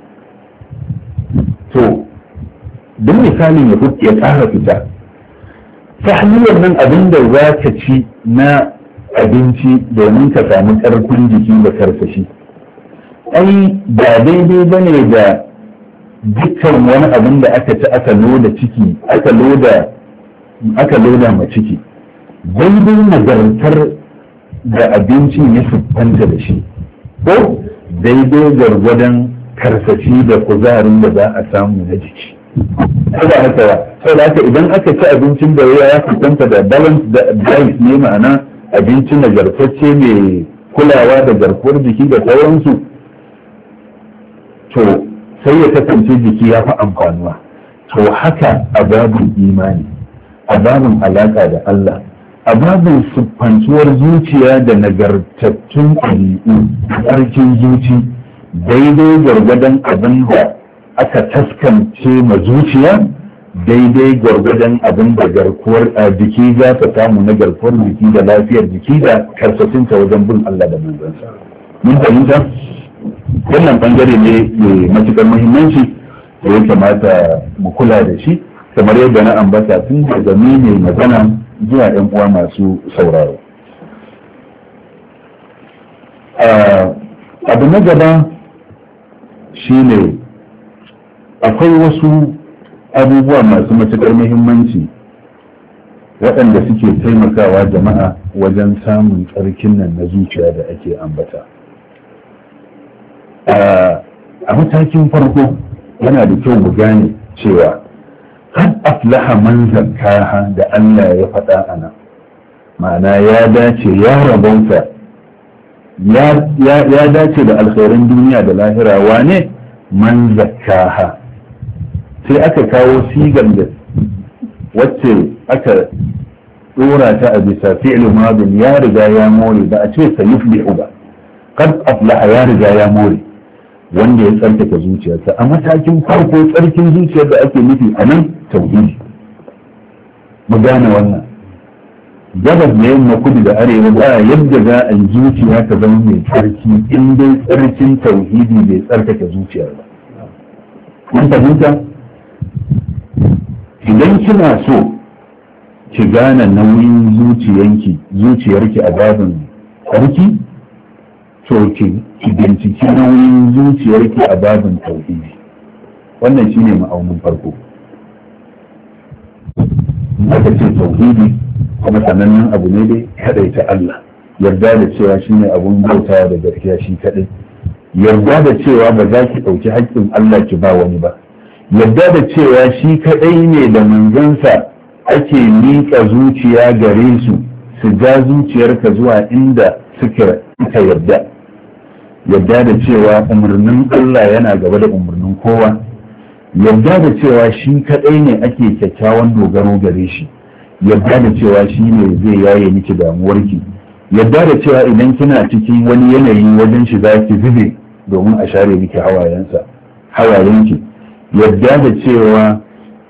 to duk misalin ya ya ƙara fita tahliyar nan abin da za ka ci na abinci domin ka samu ƙarfin jiki da karsashi ai ba daidai ba ne da dukkan wani abin da aka ci aka loda ciki aka loda aka loda ma ciki daidai nagartar da abincin ya siffanta da shi ko daidai gwargwadon karsashi da kuzarin da za a samu na jiki ko ba haka ba sau da haka idan aka ci abincin da ya siffanta da balance da diet ne ma'ana abinci nagartacce mai kulawa da garkuwar jiki da sauransu to sai ya kasance jiki ya fi amfanuwa. To haka a babin imani, a babin alaƙa da Allah, a babin siffantuwar zuciya da nagartattun ɗabi'u, tsarkin zuci, daidai gwargwadon abin da aka taskance ma zuciya, daidai gwargwadon abin da garkuwar jiki za ta samu na garkuwar jiki da lafiyar jiki da karsasinta wajen bin Allah da manzansa. Mun fahimta? Wannan bangare ne mai matuƙar muhimmanci da ya kamata mu kula da shi kamar yadda na ambata tun daga ni ne magana zuwa ‘yan uwa masu sauraro. Abu na gaba shi ne akwai wasu abubuwa masu matuƙar muhimmanci waɗanda suke taimakawa jama'a wajen samun tsarkin nan na zuciya da ake ambata. A matakin farko yana da kyau mu gane cewa kad aflaha man zakkaha da Allah ya faɗa ana ma'ana ya dace ya rabauta ya dace da alkhairan duniya da lahira wane man zakkaha sai aka kawo sigar da wacce aka dora ta a bisa fi'lu madin ya riga ya more ba a ce sayuflihu ba kad aflaha ya riga ya more wanda ya tsarkake zuciyarsa a matakin farko tsarkin zuciyar da ake nufi a nan tauhidi mu gane wannan gabas da yamma kudu da arewa ba yadda za a yi zuciya ta zama mai tsarki in dai tsarkin tauhidi bai tsarkake zuciyar ba kun fahimta idan kina so ki gane nauyin zuciyanki zuciyarki a babin tsarki to ki binciki nauyin zuciyarki a babin tauhidi wannan shine ma'aunin farko aka ce tauhidi kuma sanannen abu ne dai kadaita Allah yarda da cewa shine abun bautawa da gaskiya shi kadai yarda da cewa ba za ki dauki haƙƙin Allah ki ba wani ba yarda da cewa shi kadai ne da manzansa ake miƙa zuciya gare su su ja zuciyarka zuwa inda suka yarda yadda da cewa umarnin Allah yana gaba da umarnin kowa yadda da cewa shi kadai ne ake kyakkyawan dogaro gare shi yadda da cewa shi ne zai yaye miki damuwarki yadda da cewa idan kina cikin wani yanayi wajen shi za ki zube domin a share miki hawayensa hawayenki yadda da cewa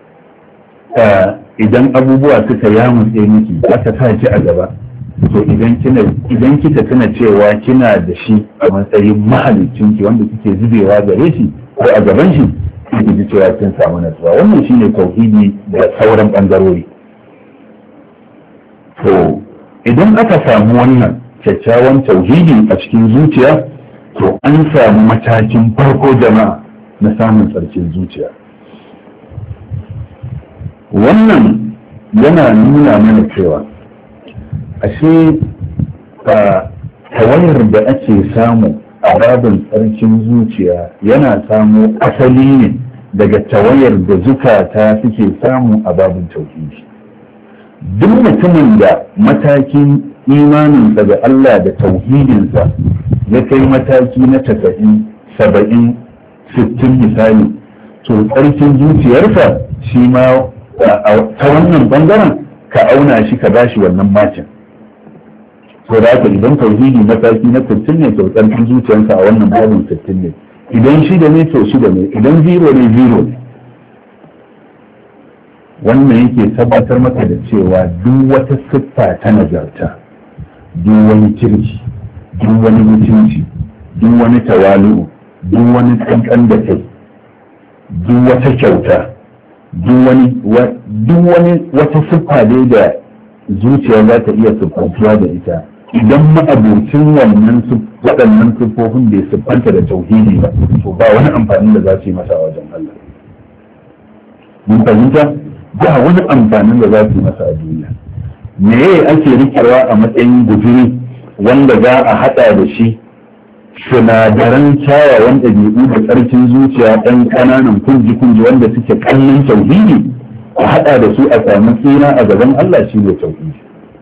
idan abubuwa suka yamutse miki aka sa ki a gaba to idan kina idan kika tuna cewa kina da shi a matsayin mahaliccinki wanda kike zubewa gare shi ko a gaban shi kike ji cewa kin samu natsuwa wannan shine tauhidi da sauran bangarori to idan aka samu wannan kyakkyawan tauhidi a cikin zuciya to an samu matakin farko jama'a na samun tsarkin zuciya wannan yana nuna mana cewa ashe ba tawayar da ake samu a babin tsarkin zuciya yana samo asali ne daga tawayar da zukata suke samu a babin tauhidi duk mutumin da matakin imaninsa da Allah da tauhidinsa ya kai mataki na tasa'in saba'in sittin misali to tsarkin zuciyarsa shi ma ta wannan bangaren ka auna shi ka bashi wannan macin so da haka idan tauhidi mataki na sittin ne to tsarkin zuciyarsa a wannan babin sittin ne idan shida ne to shida ne idan zero ne zero ne wannan yake tabbatar maka da cewa duk wata siffa ta nagarta, duk wani kirki, duk wani mutunci, duk wani tawalu, duk wani kankan da kai, duk wata kyauta, duk wani duk wani wata siffa dai da zuciya za ta iya siffantuwa da ita, idan ma'abucin wannan waɗannan siffofin bai siffanta da tauhidi ba, to ba wani amfanin da za su yi masa a wajen Allah. Mun fahimta? Ba wani amfanin da za su yi masa a duniya. Me ake rikewa a matsayin guzuri wanda za a haɗa da shi sinadaran kyawawan ɗabi'u da tsarkin zuciya ɗan ƙananan kunji-kunji wanda suke kallon tauhidi, a haɗa da su a samu tsira a gaban Allah shi ne tauhidi.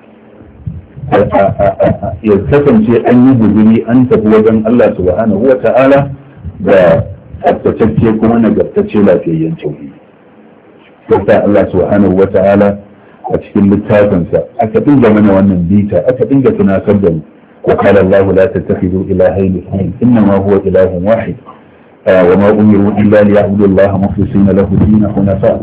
Ya kasance an yi guzuri an tafi wajen Allah subhanahu wa ta'ala da tsaftatacce kuma nagartacce lafiyayyen tauhidi. Yasa Allah subhanahu wa ta'ala a cikin littafinsa aka dinga mana wannan bita, aka dinga tunatar da mu. وقال الله لا تتخذوا إلهين اثنين إنما هو إله واحد وما أمروا إلا ليعبدوا الله مخلصين له الدين حنفاء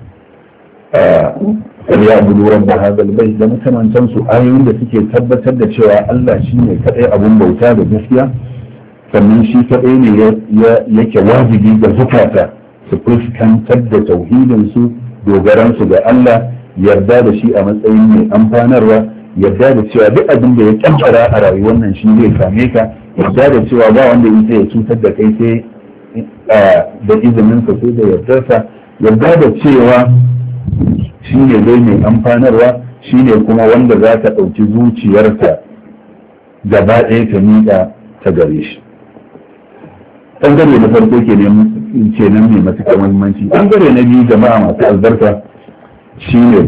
فليعبدوا رب هذا البيت. da makamantan su ayoyin da suke tabbatar da cewa Allah shine kadai abun bauta da gaskiya, sannan shi kadai ne yake wajibi ga zukata su fuskantar da tauhidin su, dogaran su ga Allah, yarda da shi a matsayin mai amfanarwa, yarda da cewa duk abin da ya kankara a rayuwar nan shi zai same ka, yarda da cewa ba wanda yake ya cutar da kai sai da izinin sa sai da yardarsa, yarda da cewa shi ne zai mai amfanarwa, shi ne kuma wanda za ta ɗauki zuciyarta gaba ɗaya ta miƙa ta gare shi. ɓangare na farko kenan mai matuƙar muhimmanci. Ɓangare na biyu jama'a masu albarka shi ne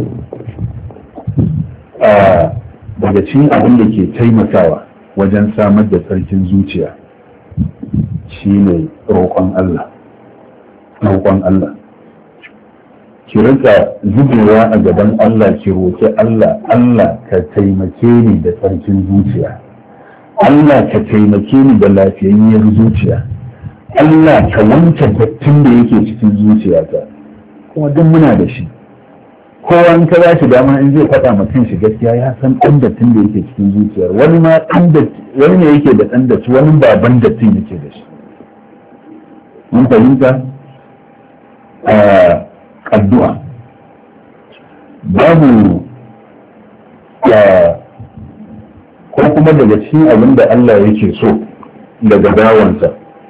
daga cikin abin da ke taimakawa wajen samar da tsarkin zuciya shi ne roƙon Allah. Roƙon Allah. Ki rika zubewa a gaban Allah ki roƙi Allah, Allah ka taimake ni da tsarkin zuciya. Allah ka taimake ni da lafiyayyar zuciya. Allah ka wanke dattin da yake cikin zuciyata. Kuma duk muna da shi. Kowa in ka ba shi dama in zai faɗa ma kanshi gaskiya ya san ɗan dattin da yake cikin zuciyar. Wani ma ɗan datti, wani ne yake da ɗan datti, wani baban dattin yake da shi. Mun fahimta? Addu'a. Babu ko kuma daga cikin abin da Allah yake so daga bawansa.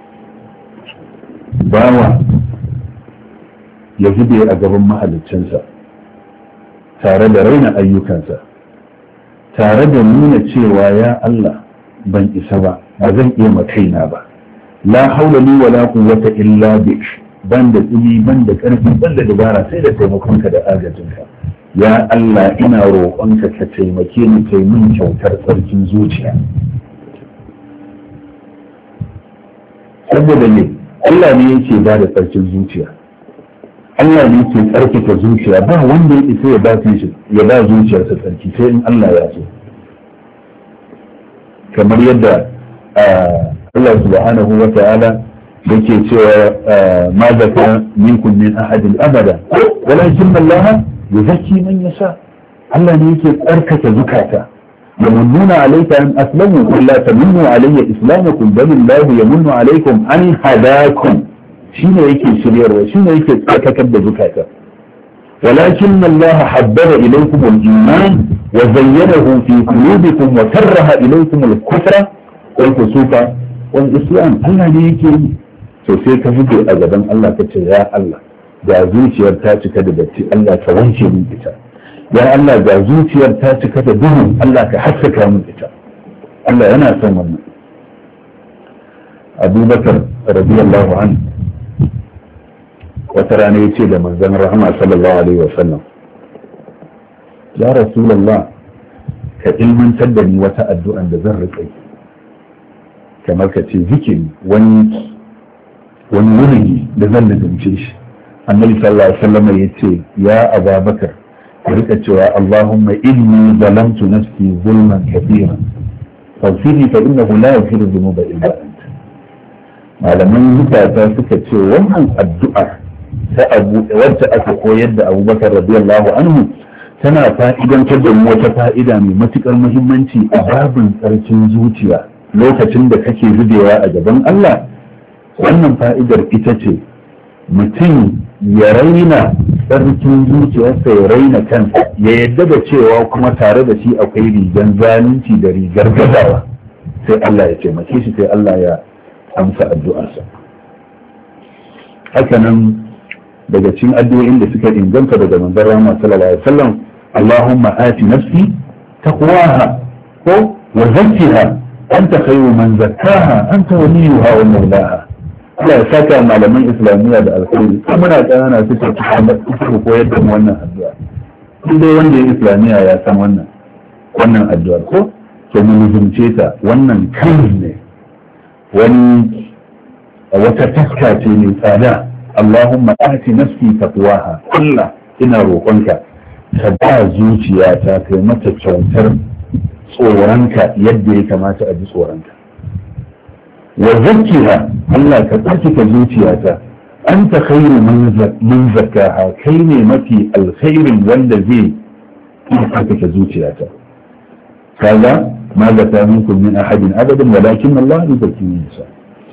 Bawa ya zube a gaban mahaliccinsa tare da raina ayyukansa, tare da nuna cewa ya Allah ban isa ba, ba zan iya makaina ba, la haula li wala quwwata illa bik, ban da tsini ban da karfi ban da dabara sai da taimakonka da agajinka. Ya Allah ina roƙonka ka taimake ni kai min kyautar tsarkin zuciya. Saboda ne Allah ne yake ba da tsarkin zuciya, Allah ne yake tsarkake zuciya, ba wanda ya isa ya ba shi ya ba zuciyarsa tsarki sai in Allah ya so. Kamar yadda Allah subhanahu wa ta'ala yake cewa ma zaka minkum min ahadin abada walakin Allah yuzakki man yasha. Allah ne yake tsarkake zukata. يمنون عليك أن أسلموا قل لا تمنوا علي إسلامكم بل الله يمن عليكم أن هداكم. شين يكي شرير وشين يكي تكتب زكاة. ولكن الله حبب إليكم الإيمان وزينه في قلوبكم وكره إليكم الكفر والفسوق والإسلام. الله يكي سوسي كفدي أبدا الله كتير يا الله da zuciyar ta cika da datti Allah ka wanke min ita. Ya Allah ga zuciyar ta cika da duhu Allah ka haskaka min ita. Allah yana son wannan. Abu Bakar radiyallahu anhu wata rana ya ce da manzon rahama sallallahu alaihi wa sallam, ya Rasulullah ka ilmantar da ni wata addu'an da zan riƙa yi, kamar ka ce zikiri wani wani wuri da zan lazimce shi. Annabi sallallahu alaihi wa sallam ya ce ya Abu Bakar rika cewa Allahumma inni zalamtu nafsi zulman kathiran faghfirli fa innahu la yaghfiru dhunuba illa anta. Malaman zukata suka ce wannan addu'ar ta abu wacce aka koyar da Abubakar radiyallahu anhu tana fa'idantar da mu wata fa'ida mai matukar muhimmanci a babin tsarkin zuciya lokacin da kake zubewa a gaban Allah. Wannan fa'idar ita ce mutum ya raina tsarkin zuciyarsa, ya raina kansa, ya yadda da cewa kuma tare da shi akwai rigar zalunci da rigar gazawa, sai Allah ya taimake shi, sai Allah ya amsa addu'arsa. Hakanan daga cikin addu'o'in da suka inganta daga manzon Rahama sallallahu alaihi wasallam, Allahumma ati nafsi taqwaha ko wa zakkiha anta khayru man zakkaha anta waliyuha wa mawlaha. Allah ya saka malaman islamiyya da alkhairi. Kuma muna ƙanana suka suka koyar da wannan addu'a. Duk dai wanda ya islamiyya ya san wannan wannan addu'ar ko to mu nuzumce ta. Wannan kan ne wani wata taska ce mai tsada. Allahumma ati nafsi taqwaha. Allah ina roƙonka ka ba zuciyata kai mata kyautar tsoronka yadda ya kamata a ji tsoronka. wa zakkiha Allah ka tsarkake zuciyata anta khairu man zakkaha, kai ne mafi alkhairin wanda zai tsarkake zuciyata. kaga ma zata minkum min ahadin abadan walakin Allah yuzakki man yasha.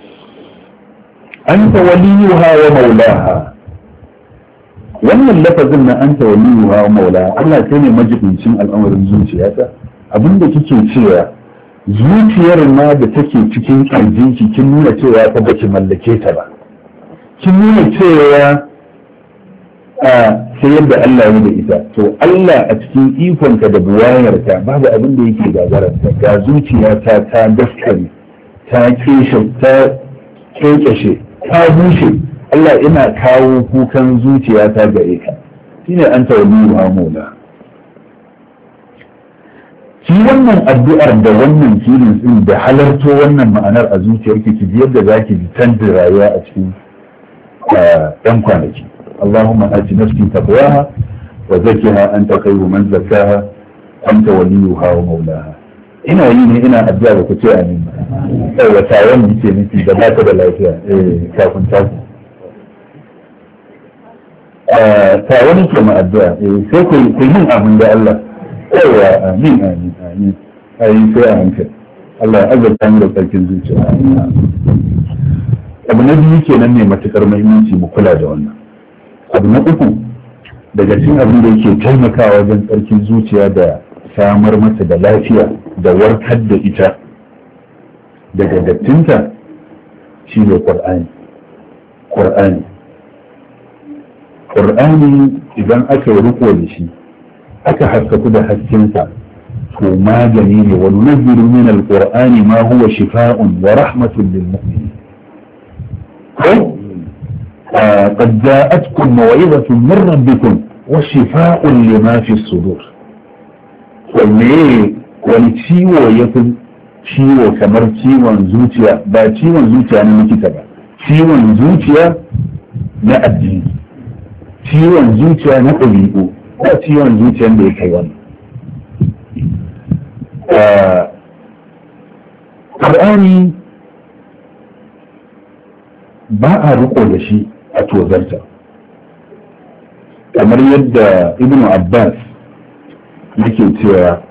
anta waliyuha wa maulaha. wannan lafazin na anta waliyuha wa maulaha, Allah kai ne majibincin al'amarin zuciyata. abinda kike cewa zuciyar ma da take cikin ƙirjinki kin nuna cewa ta baki mallake ta ba, kin nuna cewa a sai yadda Allah ya da ita. to Allah a cikin ikonka da buwayarka babu abin da yake gagararta. ga zuciyata ta daskare, ta keshe, ta kekeshe, ta bushe. Allah ina kawo kukan zuciyata gare ka. shine anta waliyuha maula. shi wannan addu'ar da wannan filin din da halarto wannan ma'anar a zuciyarki ki ji yadda zaki ji canjin rayuwa a cikin ɗan kwanaki. Allahumma ati nafsi taqwaha wa zakkiha anta khayru man zakkaha anta waliyuha wa maulaha. ina yi ne ina addu'a ba ku ce amin ba. sai wata wani ke nufi da ba ta da lafiya eh kafin ta ku ta wani ke ma addu'a eh sai ku ku yin abin da Allah. yawa amin amin amin ayi sai a hankali. Allah ya azurta mu da tsarkin zuciya. abu na biyu kenan ne matukar muhimmanci mu kula da wannan. abu na uku daga cikin abin da yake taimakawa wajen tsarkin zuciya da samar mata da lafiya da warkar da ita daga dattinta shi ne Qur'ani. Qur'ani Qur'ani idan aka yi riko da shi aka haskaku da haskensa to magani ne. wa nunazzilu min al-Qur'ani ma huwa shifaa'un wa rahmatun lil mu'minin. قد جاءتكم موعظة من ربكم وشفاء لما في الصدور. wanne wani ciwo ya fi ciwo kamar ciwon zuciya, ba ciwon zuciya na likita ba, ciwon zuciya na addini, ciwon zuciya na ɗabi'u, ba ciwon zuciyar da ya kai wannan. Ƙur'ani ba a riko da shi a tozarta, kamar yadda Ibn Abbas yake cewa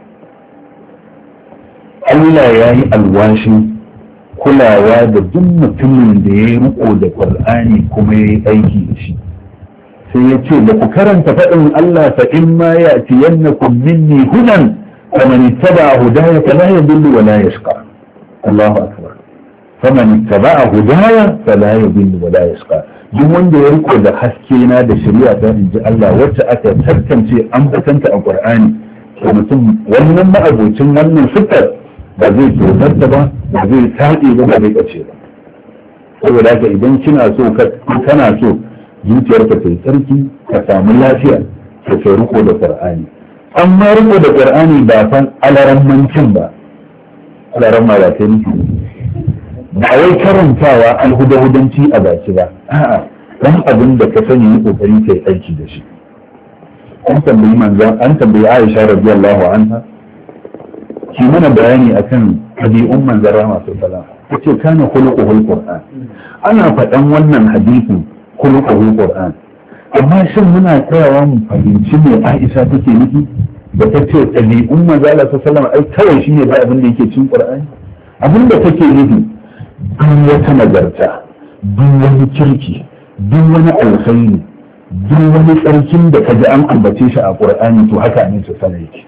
Allah ya yi alwashin kulawa da duk mutumin da ya yi riko da Qur'ani kuma ya yi aiki da shi. sai ya ce da ku karanta faɗin Allah fa in ma ya'tiyannakum minni hudan faman ittaba'a hudaya fala yadillu wa la yashqa. Allahu akbar. faman ittaba'a hudaya fala yadillu wa la yashqa. duk wanda ya riko da haske na da shari'a ta inji Allah wacce aka tantance an batanta a Qur'ani, to mutum wannan ma'abocin wannan sifar ba zai tsotsarta ba, ba zai taɗe ba, ba zai kace ba. saboda haka idan kina so kana so zuciyarka ta yi tsarki ka samu lafiya ka kai riko da Qur'ani. amma riko da Qur'ani ba fan alarammancin ba, alaramma ba ta nufi ba wai karantawa alhudahudanci a baki ba, a'a dan abin da ka sani yi kokari kai aiki da shi. an tambayi manzon an tambayi Aisha radiyallahu anha ki mana bayani akan hadi'un manzon Rahama sallallahu alaihi wasallam. tace kana khuluquhul Qur'an. ana faɗan wannan hadisin khuluquhul Qur'an amma shin muna tsayawa mu fahimci me Aisha take nufi da ta ce ɗabi'un manzo Allah sallallahu alaihi ai kawai shine ba abin da yake cikin Qur'ani abin da take nufi duk wata nagarta duk wani kirki duk wani alkhairi duk wani tsarkin da kaji an ambace shi a Qur'ani to haka ne su sana yake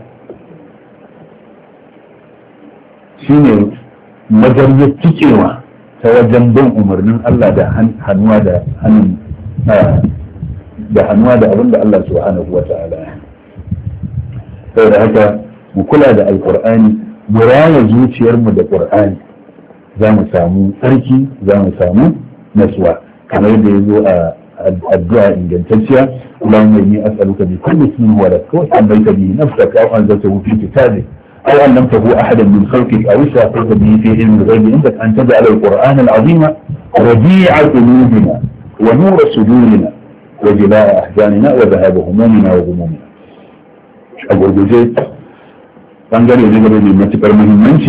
shine magariyar cikewa ta wajen bin umarnin Allah da hannuwa da hannun da hannuwa da abin da Allah subhanahu wa ta'ala ya saboda haka mu kula da alqur'ani mu raya zuciyarmu da qur'ani za mu samu tsarki za mu samu nasuwa kamar yadda ya zo a addu'a ingantacciya Allahumma inni as'aluka bi kulli ismin huwa lak wa sammayta bihi nafsaka aw anzaltahu fi kitabik aw allamtahu ahadan min khalqik aw ista'farta bihi fi ilmi al-ghayb indaka an taj'ala al-qur'ana al-'azima rabi'a qulubina wa nura sudurina wa jilaa'a ahzanina wa dhahaba humumina wa ghumumina a gurguje bangare ne gaba mai matukar muhimmanci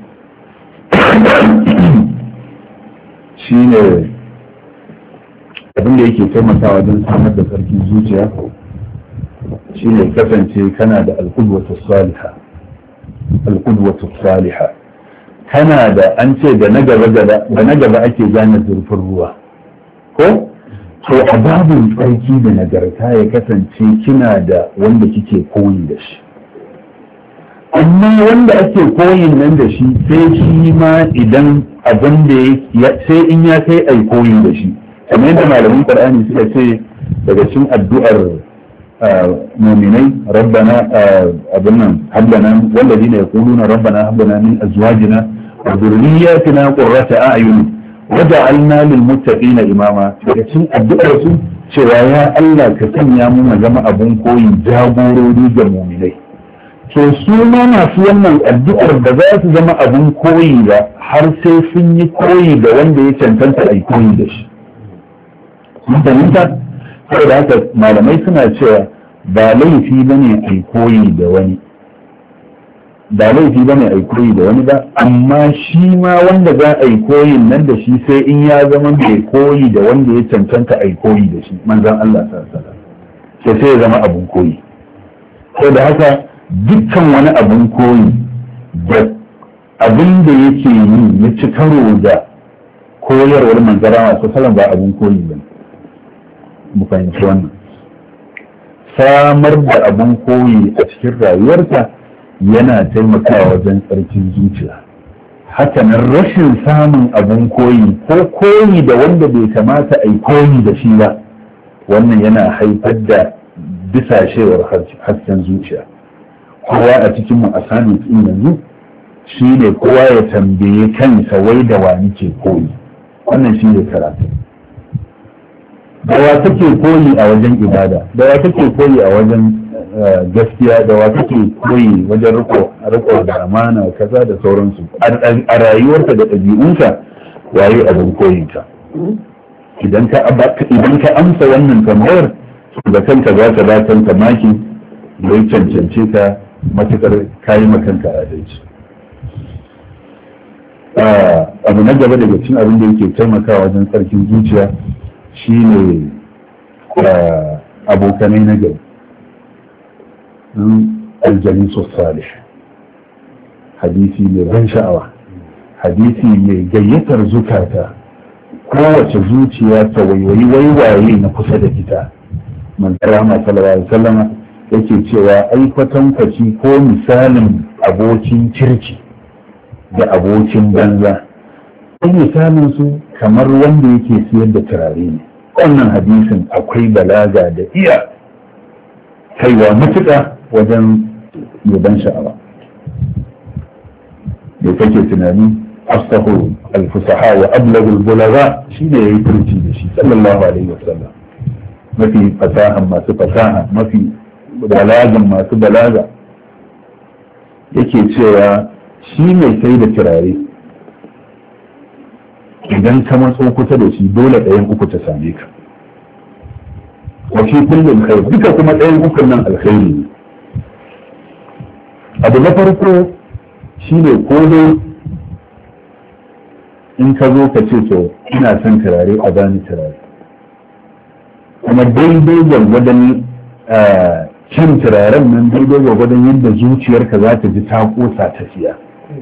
shine abin da yake taimakawa don samar da tsarkin zuciya shine kasance kana da alqudwatu salihah alqudwatu salihah kana da an ce da na gaba da na gaba ake gane zurfin ruwa ko to a babin tsarki da nagarta ya kasance kina da wanda kike koyi da shi amma wanda ake koyin nan da shi sai shi ma idan abin da sai in ya kai ai koyi da shi kamar yadda malamin Qur'ani suka ce daga cikin addu'ar mu'minai rabbana abin nan hablana walladina yaquluna rabbana hablana min azwajina wa dhurriyyatina qurrata a'yun waja'alna lil muttaqina imama daga cikin addu'ar su cewa ya Allah ka sanya mu zama abun koyi jagorori ga mu'minai to su ma masu wannan addu'ar da za su zama abun koyi da har sai sun yi koyi da wanda ya cancanta a yi koyi da shi mun fahimta saboda haka malamai suna cewa ba laifi bane a yi koyi da wani ba laifi bane a yi koyi da wani ba amma shi ma wanda za a yi koyin nan da shi sai in ya zama mai koyi da wanda ya cancanta a yi koyi da shi manzon Allah sallallahu alaihi wasallam sai sai ya zama abun koyi saboda haka dukkan wani abun koyi da abin da yake yi ya ci karo da koyarwar manzara masu salon ba abun koyi ba mu fahimci wannan samar da abun koyi a cikin rayuwarta yana taimakawa wajen tsarkin zuciya hakanan rashin samun abun koyi ko koyi da wanda bai kamata a yi koyi da shi ba wannan yana haifar da bisashewar hasken zuciya kowa a cikin mu assignment din yanzu shi ne kowa ya tambaye kansa wai da wa nake koyi wannan shi ne karatu da wa take koyi a wajen ibada da wa take koyi a wajen gaskiya da wa take koyi wajen riko riko da amana kaza da sauransu a rayuwarka da ɗabi'unka waye abin koyinka idan ka idan ka amsa wannan tambayar da kanka za ka ba kanka maki da ya cancance ka matukar kayi makanka adalci abu na gaba daga cikin abin da yake taimakawa wajen tsarkin zuciya shine abokanai na gari aljalisu salih hadisi mai ban sha'awa hadisi mai gayyatar zukata kowace zuciya ta waiwayi waiwaye na kusa da ita manzara ma sallallahu alaihi wasallama yake cewa ai kwatankwaci ko misalin abokin kirki da abokin banza ai misalin su kamar wanda yake siyar da turare ne wannan hadisin akwai balaga da iya kaiwa matuƙa wajen yaban sha'awa da kake tunani astahu al-fusaha wa ablagu al-bulagha shine yayi furci da shi sallallahu alaihi wasallam mafi fasaha masu fasaha mafi balagan masu balaga yake cewa shi mai sai da turare idan ka matso kusa da shi dole ɗayan uku ta same ka wa fi kullum khair duka kuma ɗayan ukun nan alkhairi ne abu na farko shine ko dai in ka zo ka ce to ina son turare a bani turare kuma daidai gwargwadon cin turaren nan daidai gwargwadon yadda zuciyarka za ta ji ta kosa ta siya.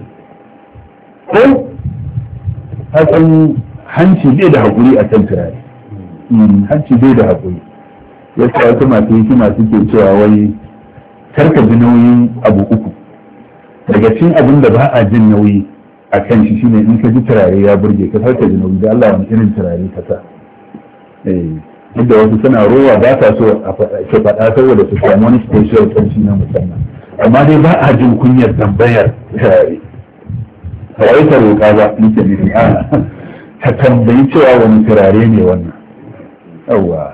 Ko hakan hanci bai da haƙuri a kan turare, hanci bai da haƙuri. Yadda wasu masu hikima suke cewa wai karka ji nauyin abu uku. Daga cin abin da ba a jin nauyi a kan shi shine in ka ji turare ya burge ka karka ji nauyi da Allah wani irin turare ka sa. Yadda wasu suna rowa ba ta so a faɗa saboda su samu wani special kanshi na musamman. Amma dai ba a jin kunyar tambayar turare. Kawai ta roƙa ba nake nufi a ka tambayi cewa wani turare ne wannan. Yawwa.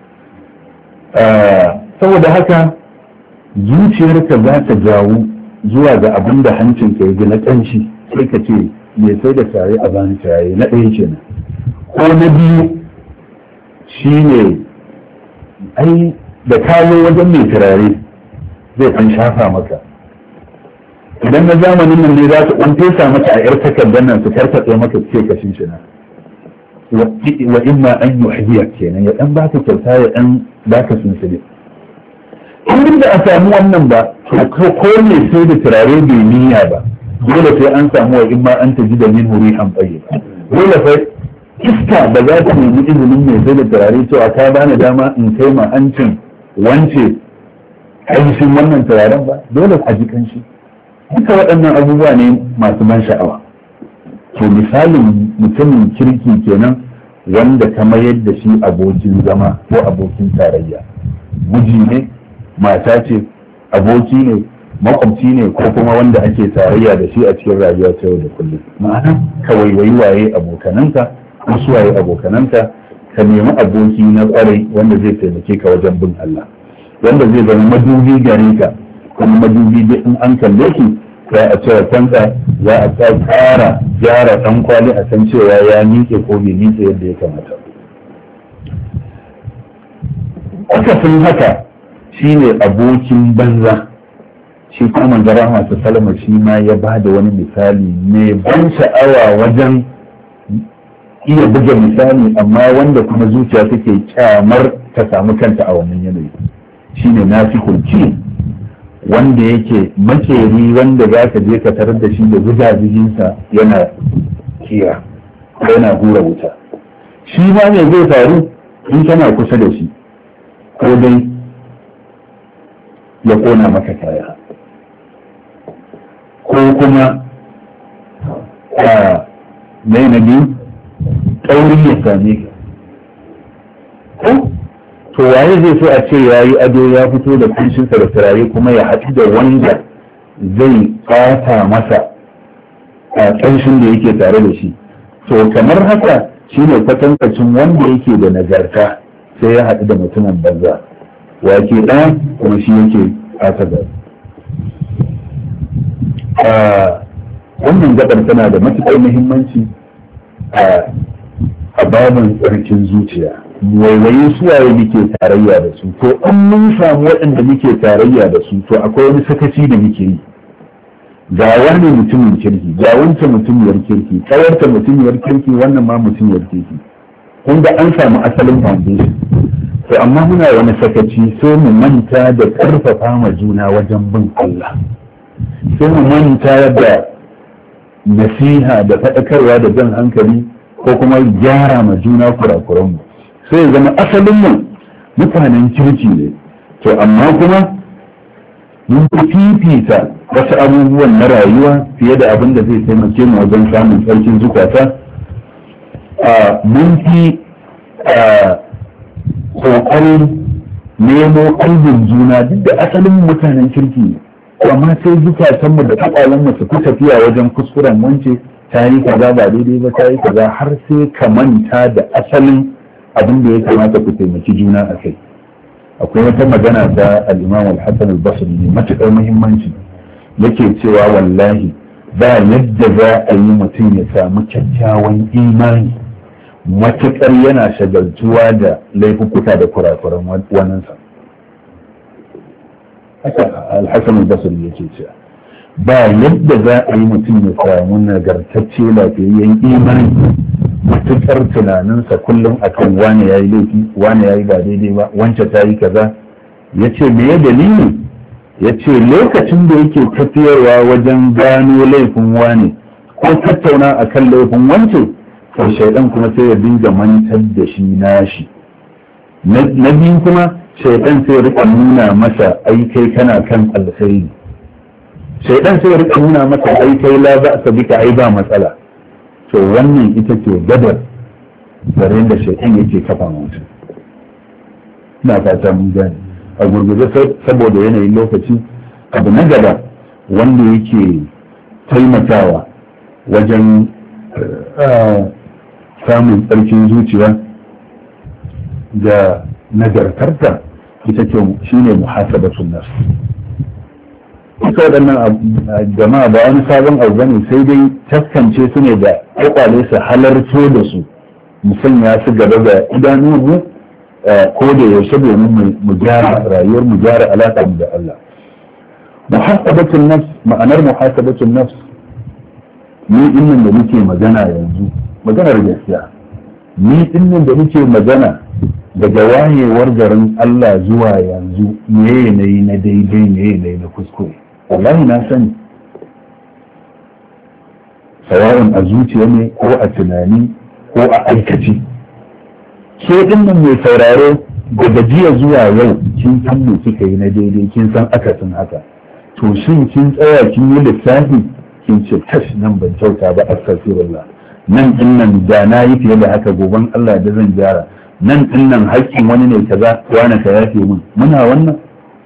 Saboda haka zuciyarka za ta jawo zuwa ga abin da hancinka ya ji na ƙanshi sai ka ce mai sai da tare a bani tare na ɗaya kenan. Ko na biyu shi ne ai da kayo wajen mai turare zai kan shafa maka. Idan na zamanin nan ne za su ɗan fesa maka a 'yar takardar nan su karkatse maka ce ka shinshina. Wa imma an yi hadiya kenan ya ɗan baka kyauta ya ɗan baka sunsuni. In da a samu wannan ba ko ne sai da turare bai niyya ba dole sai an samu wa imma an ta ji da min huri an tsaye. Dole sai iska ba za ta nemi izinin mai sai da turare cewa ka bani dama in kai ma hancin wance ƙanshin wannan turaren ba dole a ji ƙanshi. Duka waɗannan abubuwa ne masu ban sha'awa. To misalin mutumin kirki kenan wanda ka mayar da shi abokin zama ko abokin tarayya. Miji ne, mata ce, aboki ne, makwabci ne ko kuma wanda ake tarayya da shi a cikin rayuwa ta yau da kullum. Ma'ana ka waiwayi waye abokananka, wasu waye abokananka, ka nemi aboki na kwarai wanda zai taimake ka wajen bin Allah. Wanda zai zama madubi gare ka, kuma madubi duk in an kalle ki za a cewa kanka za a tsara gyara ɗan kwali a san cewa ya miƙe ko bai miƙe yadda ya kamata. Akasin haka shine abokin banza, shi kuma manzara masu salama shi ma ya ba da wani misali mai ban sha'awa wajen iya buga misali amma wanda kuma zuciya take kyamar ta samu kanta a wannan yanayi. Shine nafikul ki wanda yake makeri wanda za ka je ka tarar da shi da zigajijinsa yana kira yana hura wuta. Shi ma ne zai faru in kana kusa da shi ko dai ya kona maka kaya ko kuma a mai na biyu ɗaurin ya same ka. To waye zai so a ce ya yi ado ya fito da kunshinsa da turare kuma ya haɗu da wanda zai ɓata masa a ƙanshin da yake tare da shi. To kamar haka shi ne kwatankacin wanda yake da nagarta sai ya haɗu da mutumin banza wake ɗaya kuma shi yake ɓata gari. Wannan gabar tana da matuƙar muhimmanci a babin tsarkin zuciya. Waiwaye suwaye muke tarayya da su, to in mun samu waɗanda muke tarayya da su to akwai wani sakaci da muke yi. Ga wani mutumin kirki, ga wancan mutumiyar kirki, kawarta mutumiyar kirki, wannan ma mutumiyar kirki. Kun ga an samu asalin foundation. To amma muna wani sakaci sai mu manta da ƙarfafa ma juna wajen bin Allah. Sai mu manta da nasiha da faɗakarwa da jan hankali ko kuma gyara ma juna kurakuranmu. Sai ya zama asalin mu mutanen kirki ne, to amma kuma mun fi fifita wasu abubuwan na rayuwa fiye da abin da zai taimake mu wajen samun tsarkin zukata. Mun fi ƙoƙarin nemo kalbin juna duk da asalin mutanen kirki ne, amma sai zukatanmu da ƙwaƙwalenmu su fi tafiya wajen kuskuren wance ta yi kaza ba daidai ba ta yi kaza har sai ka manta da asalin abin da ya kamata ku taimaki juna a kai. Akwai wata magana ta al-Imam al-Hassan al-Basri ne matuƙar muhimmanci, yake cewa wallahi ba yadda za a yi mutum ya samu kyakkyawan imani matuƙar yana shagaltuwa da laifuka da kurakuran waninsa. Haka al-Hassan al-Basri yake cewa ba yadda za a yi mutum ya samu nagartacce lafiyayyen imani matukar tunaninsa kullum akan wane ya yi laifi, wane ya yi ba daidai ba, wance ta yi kaza. Ya ce me ya dalili? Ya ce lokacin da yake tafiyarwa wajen gano laifin wane ko tattauna akan laifin wance, to shaidan kuma sai ya dinga mantar da shi nashi. Na biyu kuma shaidan sai ya rika nuna masa ai kai kana kan alkhairi. Shaidan sai ya rika nuna masa ai kai la ba sa bika ai ba matsala. To wannan ita ce gadar garin da shaidan yake kafa mutum. Ina fata mun gane. A gurguje saboda yanayin lokaci, abu na gaba wanda yake taimakawa wajen samun tsarkin zuciya da nagartarta ita ce shine muhasabatun nafs. Ita waɗannan jama'a ba wani sabon abu bane, sai dai taskance su ne da kwakwale su halarto da su mu sanya su gaba da idanunmu ko da yaushe domin mu gyara rayuwar mu gyara alaƙa da Allah. Muhasabatun nafs, ma'anar muhasabatun nafs ni dinnan da muke magana yanzu, maganar gaskiya, ni dinnan da muke magana daga wayewar garin Allah zuwa yanzu me yanayi na daidai me yanayi na kuskure, wallahi na sani. Sawa'un a zuciya ne ko a tunani ko a aikace. Ke dinnan mai sauraro daga jiya zuwa yau kin san me kika yi na daidai, kin san akasin haka. To shin kin tsaya kin yi lissafi kin ce kash nan ban kyauta ba, astaghfirullah, nan dinnan da na yi fiye da haka goben Allah da zan gyara, nan dinnan haƙƙin wani ne kaza wani ka yafe min. Muna wannan?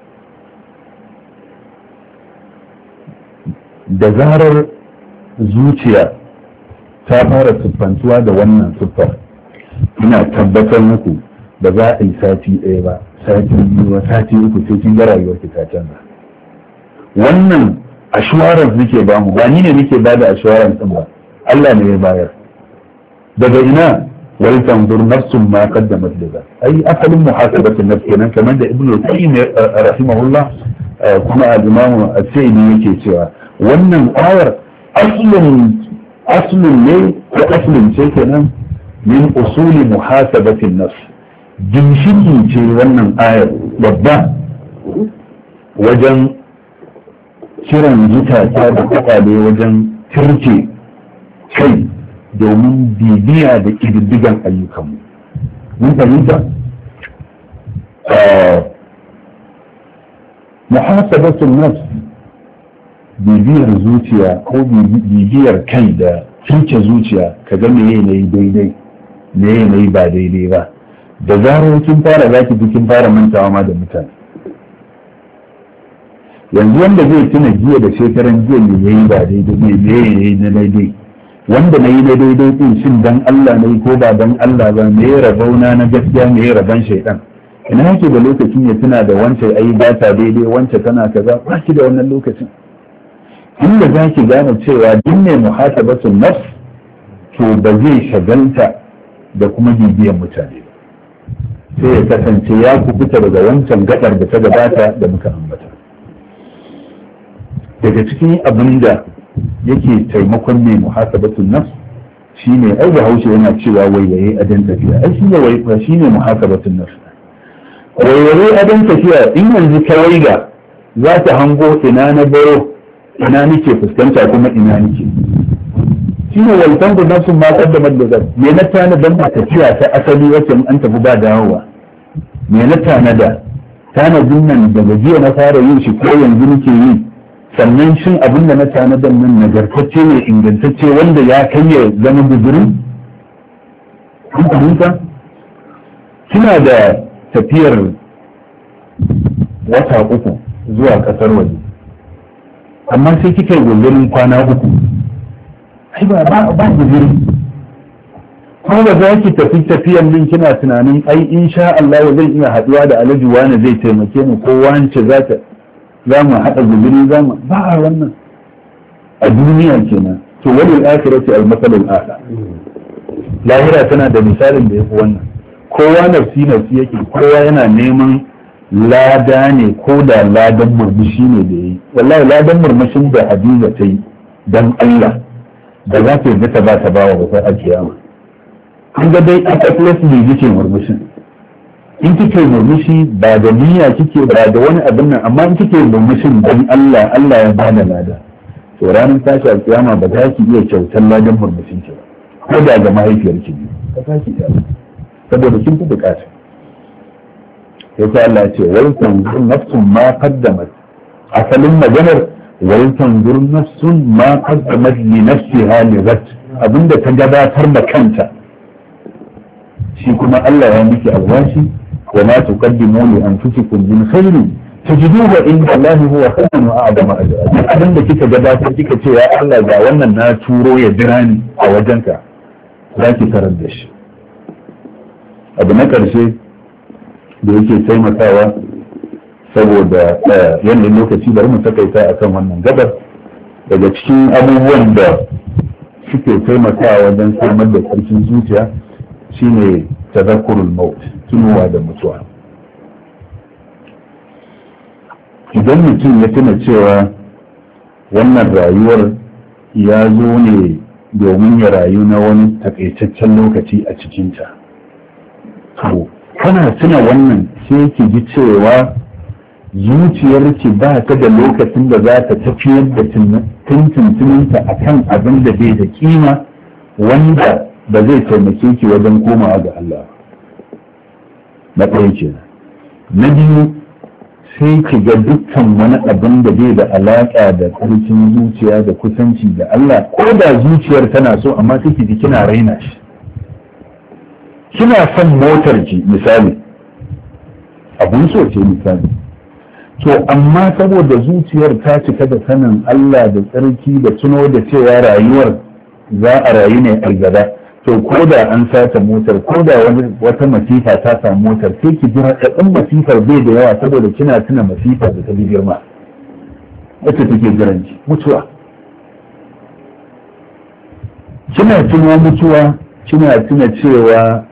Da zarar zuciya ta fara siffantuwa da wannan siffar, ina tabbatar muku ba za a yi sati ɗaya ba, sati biyu ba, sati uku sai kin ga rayuwarki ta canza. Wannan assurance nake ba mu, ba ni ne nake ba da assurance din ba, Allah ne ya bayar. Daga ina? wal tanzur nafsun ma qaddamat liza. Ai asalin muhasabatun nafs kenan, kamar da Ibn al-Qayyim rahimahullah kuma al-Imam as-Sayyidi yake cewa wannan ayar aslun aslun ne ko aslun ce kenan min usuli muhasabatin nafs. Ginshiki ce wannan ayar babba wajen kiran zukata da kwakwale wajen turke kai domin bibiya da ƙididdigan ayyukanmu. Mun fahimta? Muhasabatun nafs, bibiyar zuciya ko bibiyar kai da turke zuciya, ka ga me yanayi daidai me yanayi ba daidai ba. Da zarar kin fara zaki fi kin fara mantawa ma da mutane. Yanzu wanda zai tuna jiya da shekaran jiya ne yayi ba daidai ne me yayi na daidai, wanda na yi na daidai din shin dan Allah ne ko ba dan Allah ba, me ya rabauna na gaskiya me ya raban shaidan. Ina yake da lokacin ya tuna da wance ai ba ta daidai, wance tana kaza, ba ki da wannan lokacin. Inda za ki gane cewa duk ne muhasabatun nafs to ba zai shagalta da kuma bibiyan mutane ba, sai ya kasance ya kubuta daga wancan gabar da ta gabata da muka ambata. Daga cikin abin da yake taimakon mai muhasabatun nafs shine ai da Haushe yana cewa waiwaye adan tafiya, ai shine wai shine muhasabatun nafs. Waiwaye adan tafiya, in yanzu ka waiga za ta hango ina na baro, ina nake fuskanta kuma ina nake. Shine waltan da nafsun ma kaddamar da zai me na tanada da tafiya ta asali wacce an tafi ba dawowa, me na tanada tanadin nan daga jiya na fara yin shi ko yanzu nake yi, sannan shin abin da na tanadan nan nagartacce ne ingantacce wanda ya kai ya zama gudurin. kun fahimta? Kina da tafiyar wata uku zuwa kasar waje, amma sai kika yi gudurin kwana uku, ai ba ba ba guduri. Kuma ba za ki tafi tafiyan nan kina tunanin ai insha Allah zai iya haɗuwa da Alhaji wani zai taimake mu ko wance za ta za mu haɗa guduri za mu ba a wannan a duniya kenan. To wani al'akirati al-masalul a'la, lahira tana da misalin da yafi wannan. Kowa nafsi nafsi yake, kowa yana neman lada ne ko da ladan murmushi ne da yayi. Wallahi ladan murmushin da Hadiza ta yi dan Allah da za ta yarda ta ba ta bawa ba sai a kiyama. an ga dai effortlessly kike murmushin, in kike murmushi ba da niyya kike ba da wani abin nan, amma in kike murmushin don Allah, Allah ya bada lada, to ranar tashi alkiyama ba za ki iya kyautar ladan murmushin ki ba, ko da ga mahaifiyar ki ne ba za ki iya, saboda kin fi bukata. sai ta Allah ce wai tanzur nafsun ma qaddamat, asalin maganar wai tanzur nafsun ma qaddamat li nafsiha li ghad, abinda ta gabatar da kanta shi kuma Allah ya miki alwashi wa ma tuqaddimu li anfusikum min khairin tajiduhu inda Allah huwa khairun wa a'zama ajra. Abinda kika gabatar kika ce ya Allah ga wannan na turo ya jira ni a wajenka, za ki tarar da shi. Abu na ƙarshe da yake taimakawa saboda yanayin lokaci bari mu takaita akan wannan gabar, daga cikin abubuwan da suke taimakawa wajen samar da ƙarfin zuciya shine tadhakkurul maut, tunowa da mutuwa. Idan mutum ya tuna cewa wannan rayuwar ya zo ne domin ya rayu na wani takaitaccen lokaci a cikinta, to kana tuna wannan sai ki ji cewa zuciyarki ba ta da lokacin da za ta tafiyar da tuntuntuninta a kan abin da bai da kima wanda ba zai taimake ki wajen komawa ga Allah. Na ɗaya kenan. Na biyu, sai ki ga dukkan wani abin da bai da alaƙa da tsarkin zuciya da kusanci da Allah, ko da zuciyar tana so amma sai ki ji kina raina shi. Kina son motar ki misali, abun so ce misali, to amma saboda zuciyar ta cika da sanin Allah da tsarki da tuno da cewa rayuwar za a rayu ne a gaba, to ko da an sace motar, ko da wata masifa ta samu motar, sai ki jira ɗaɗin masifar bai da yawa saboda kina tuna masifar da ta bi girma wacce take jiranci, mutuwa. Kina tuno mutuwa, kina tuna cewa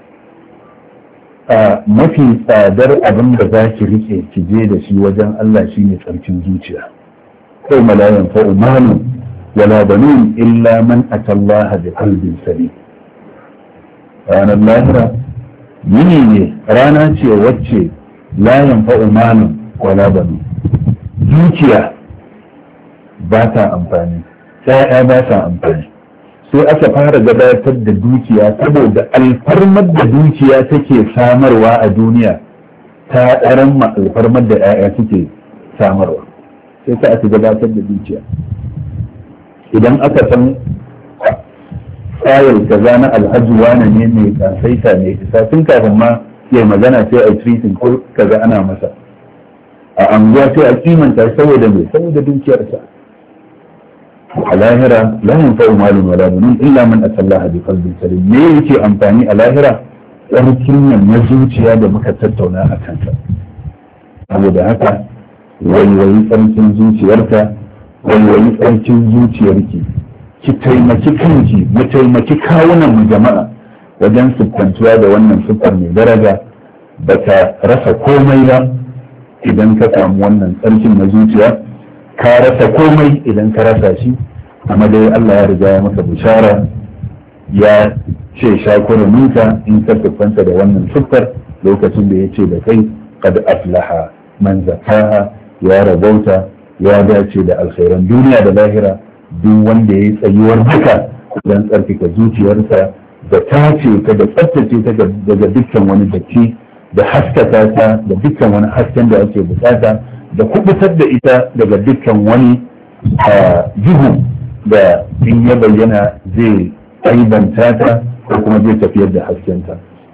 a mafi tsadar abin da za ki rike ki je da shi wajen Allah shine tsarkin zuciya. Kai malayan fa umanu wala banun illa man atallaha bi qalbin salim. Ranar lahira yini ne, rana ce wacce la yanfa umanu wala banun, zuciya ba ta amfani, ƴaƴa ba ta amfani. Sai aka fara gabatar da dukiya saboda alfarmar da dukiya take samarwa a duniya ta ɗaran ma alfarmar da 'ya'ya suke samarwa, sai ta aka gabatar da dukiya. Idan aka san tsayar kaza na alhaji wane ne mai kasaita ne isa, tun kafin ma ya magana sai a treating ko kaza ana masa a anguwa, sai a kimanta saboda mai saboda dukiyarsa. A lahira la yanfa'u malun wala banun illa man atallaha bi qalbin salim. Me yake amfani a lahira? Tsarkin nan na zuciya da muka tattauna a kansa. Saboda haka waiwayi tsarkin zuciyarka, waiwayi tsarkin zuciyarki, ki taimaki kanki, mu taimaki kawunan mu jama'a wajen siffantuwa da wannan siffar mai daraja. Baka rasa komai ba idan ka samu wannan tsarkin na zuciya, ka rasa komai idan ka rasa shi, amma dai Allah ya riga ya maka bishara, ya ce shakuruminka in ka siffanta da wannan siffar lokacin da ya ce da kai qad aflaha man zakaha, ya rabauta, ya dace da alkhairan duniya da lahira duk wanda ya yi tsayuwar duka don tsarkake zuciyarsa da tace ta da tsaftace ta daga dukkan wani datti da haskaka ta da dukkan wani hasken da ake bukata da kubutar da ita daga dukkan wani jihu da in ya bayyana zai aibanta ta ko kuma zai tafiyar da haskenta.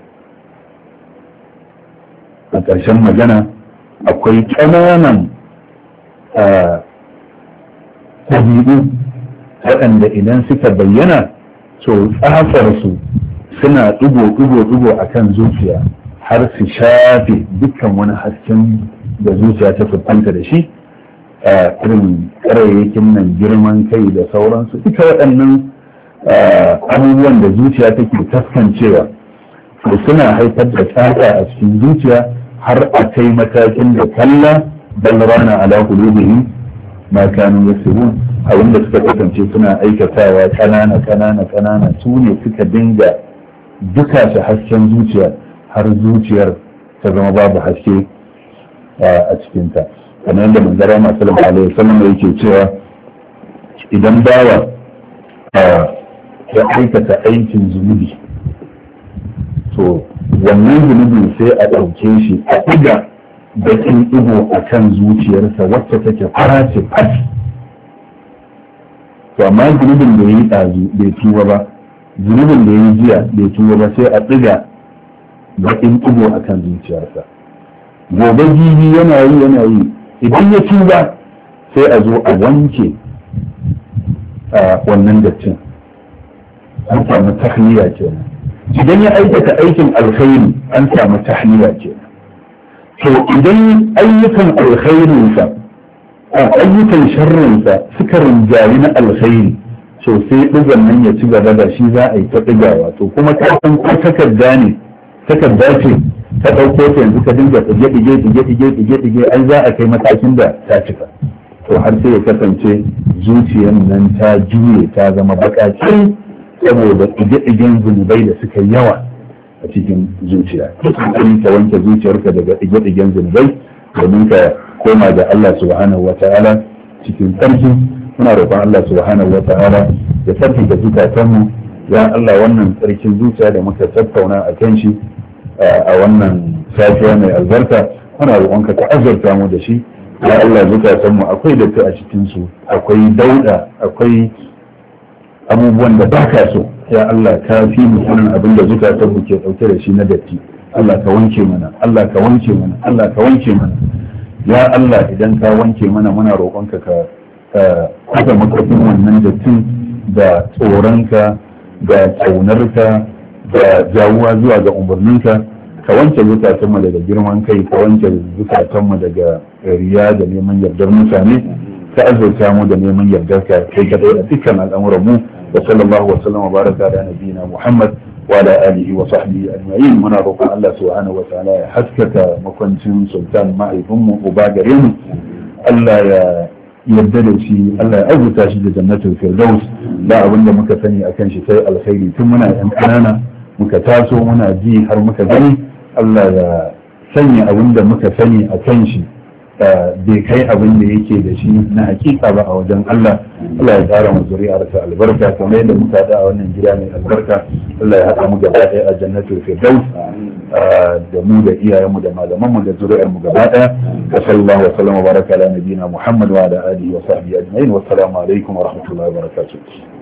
A ƙarshen magana akwai ƙananan ɗabi'u waɗanda idan suka bayyana to tsafarsu suna ɗigo-ɗigo-ɗigo a kan zuciya har su shafe dukkan wani hasken da zuciya ta fuskanta da shi, a irin ƙarayyakin nan girman kai da sauransu. Duka waɗannan abubuwan da zuciya take taskancewa to suna haifar da tsaka a cikin zuciya har a kai matakin da kalla bal rana ala qulubihim ma kanu yasbun, abin da suka kasance suna aikatawa kanana kanana kanana su ne suka dinga duka shi hasken zuciya har zuciyar ta zama babu haske a cikinta. Kamar yadda manzara masu sallallahu alaihi wasallam yake cewa idan bawa ya aikata aikin zunubi, to wannan zunubin sai a ɗauke shi a ɗiga bakin ɗigo a kan zuciyarsa wacce take fara ce fat. To amma zunubin da ya yi ɗazu bai tuba ba, zunubin da ya yi jiya bai tuba ba, sai a ɗiga bakin ɗigo a kan zuciyarsa. Gobe jibi yana yi yana yi, idan ya tuba sai a zo a wanke wannan dattin, an samu tahliya kenan. Idan ya aikata aikin alkhairi an samu tahliya kenan. To idan ayyukan alkhairinsa ayyukan sharrinsa suka rinjayi na alkhairi, to sai ɗigan nan ya ci gaba da shi za a yi ta ɗigawa. To kuma ka san ko takarda ne, takarda ce ta ɗauko ta yanzu ka dinga ɗige ɗige ɗige ɗige ɗige ɗige ai za a kai matakin da ta cika. To har sai ya kasance zuciyar nan ta juye ta zama baƙaƙi saboda ɗige-ɗigen zunubai da suka yawa a cikin zuciya. Kusan ka wanke zuciyarka daga ɗige-ɗigen zunubai domin ka koma da Allah subhanahu wa ta'ala cikin tsarki. Muna roƙon Allah subhanahu wa ta'ala ya tsarkake zukatanmu. Ya Allah, wannan tsarkin zuciya da muka tattauna a kan shi a wannan safiya mai albarka, muna roƙonka ka azurta mu da shi. Ya Allah, zukatanmu akwai datti a cikinsu, akwai dauɗa, akwai abubuwan da ba ka so. Ya Allah, ka fi mu sanin abin da zukatanmu ke ɗauke da shi na datti. Allah ka wanke mana, Allah ka wanke mana, Allah ka wanke mana. Ya Allah, idan ka wanke mana, muna roƙonka ka kafa makarfin wannan dattin da tsoronka da ƙaunarka da jawuwa zuwa ga umarninka. Ka wanke zukatanmu daga girman kai, ka wanke zukatanmu daga riya da neman yardar mutane, ka azurta mu da neman yardarka kai ka da dukkan al'amuran mu. Wa sallallahu wa sallam wa baraka ala nabiyina Muhammad wa ala alihi wa sahbihi ajma'in. Muna roƙon Allah subhanahu wa ta'ala ya haskaka makwancin sultan mahaifinmu uba gare mu. Allah ya yarda da shi, Allah ya azurta shi da jannatul firdaus. Da abin da muka sani akan shi sai alkhairi tun muna yan ƙanana, muka taso muna ji har muka gani. Allah ya sanya abin da muka sani a kan shi bai kai abin da yake da shi na hakika ba a wajen Allah. Allah ya tsara mu zuri'arsa albarka kamar yadda muka haɗa a wannan gida mai albarka. Allah ya haɗa mu gaba ɗaya a jannatul firdaus da mu da iyayenmu da malamanmu da zuri'armu gaba ɗaya. Wa sallallahu wa sallam wa baraka ala nabiyina Muhammad wa ala alihi wa sahbihi ajma'in. Wassalamu alaikum wa rahmatullahi wa barakatuh.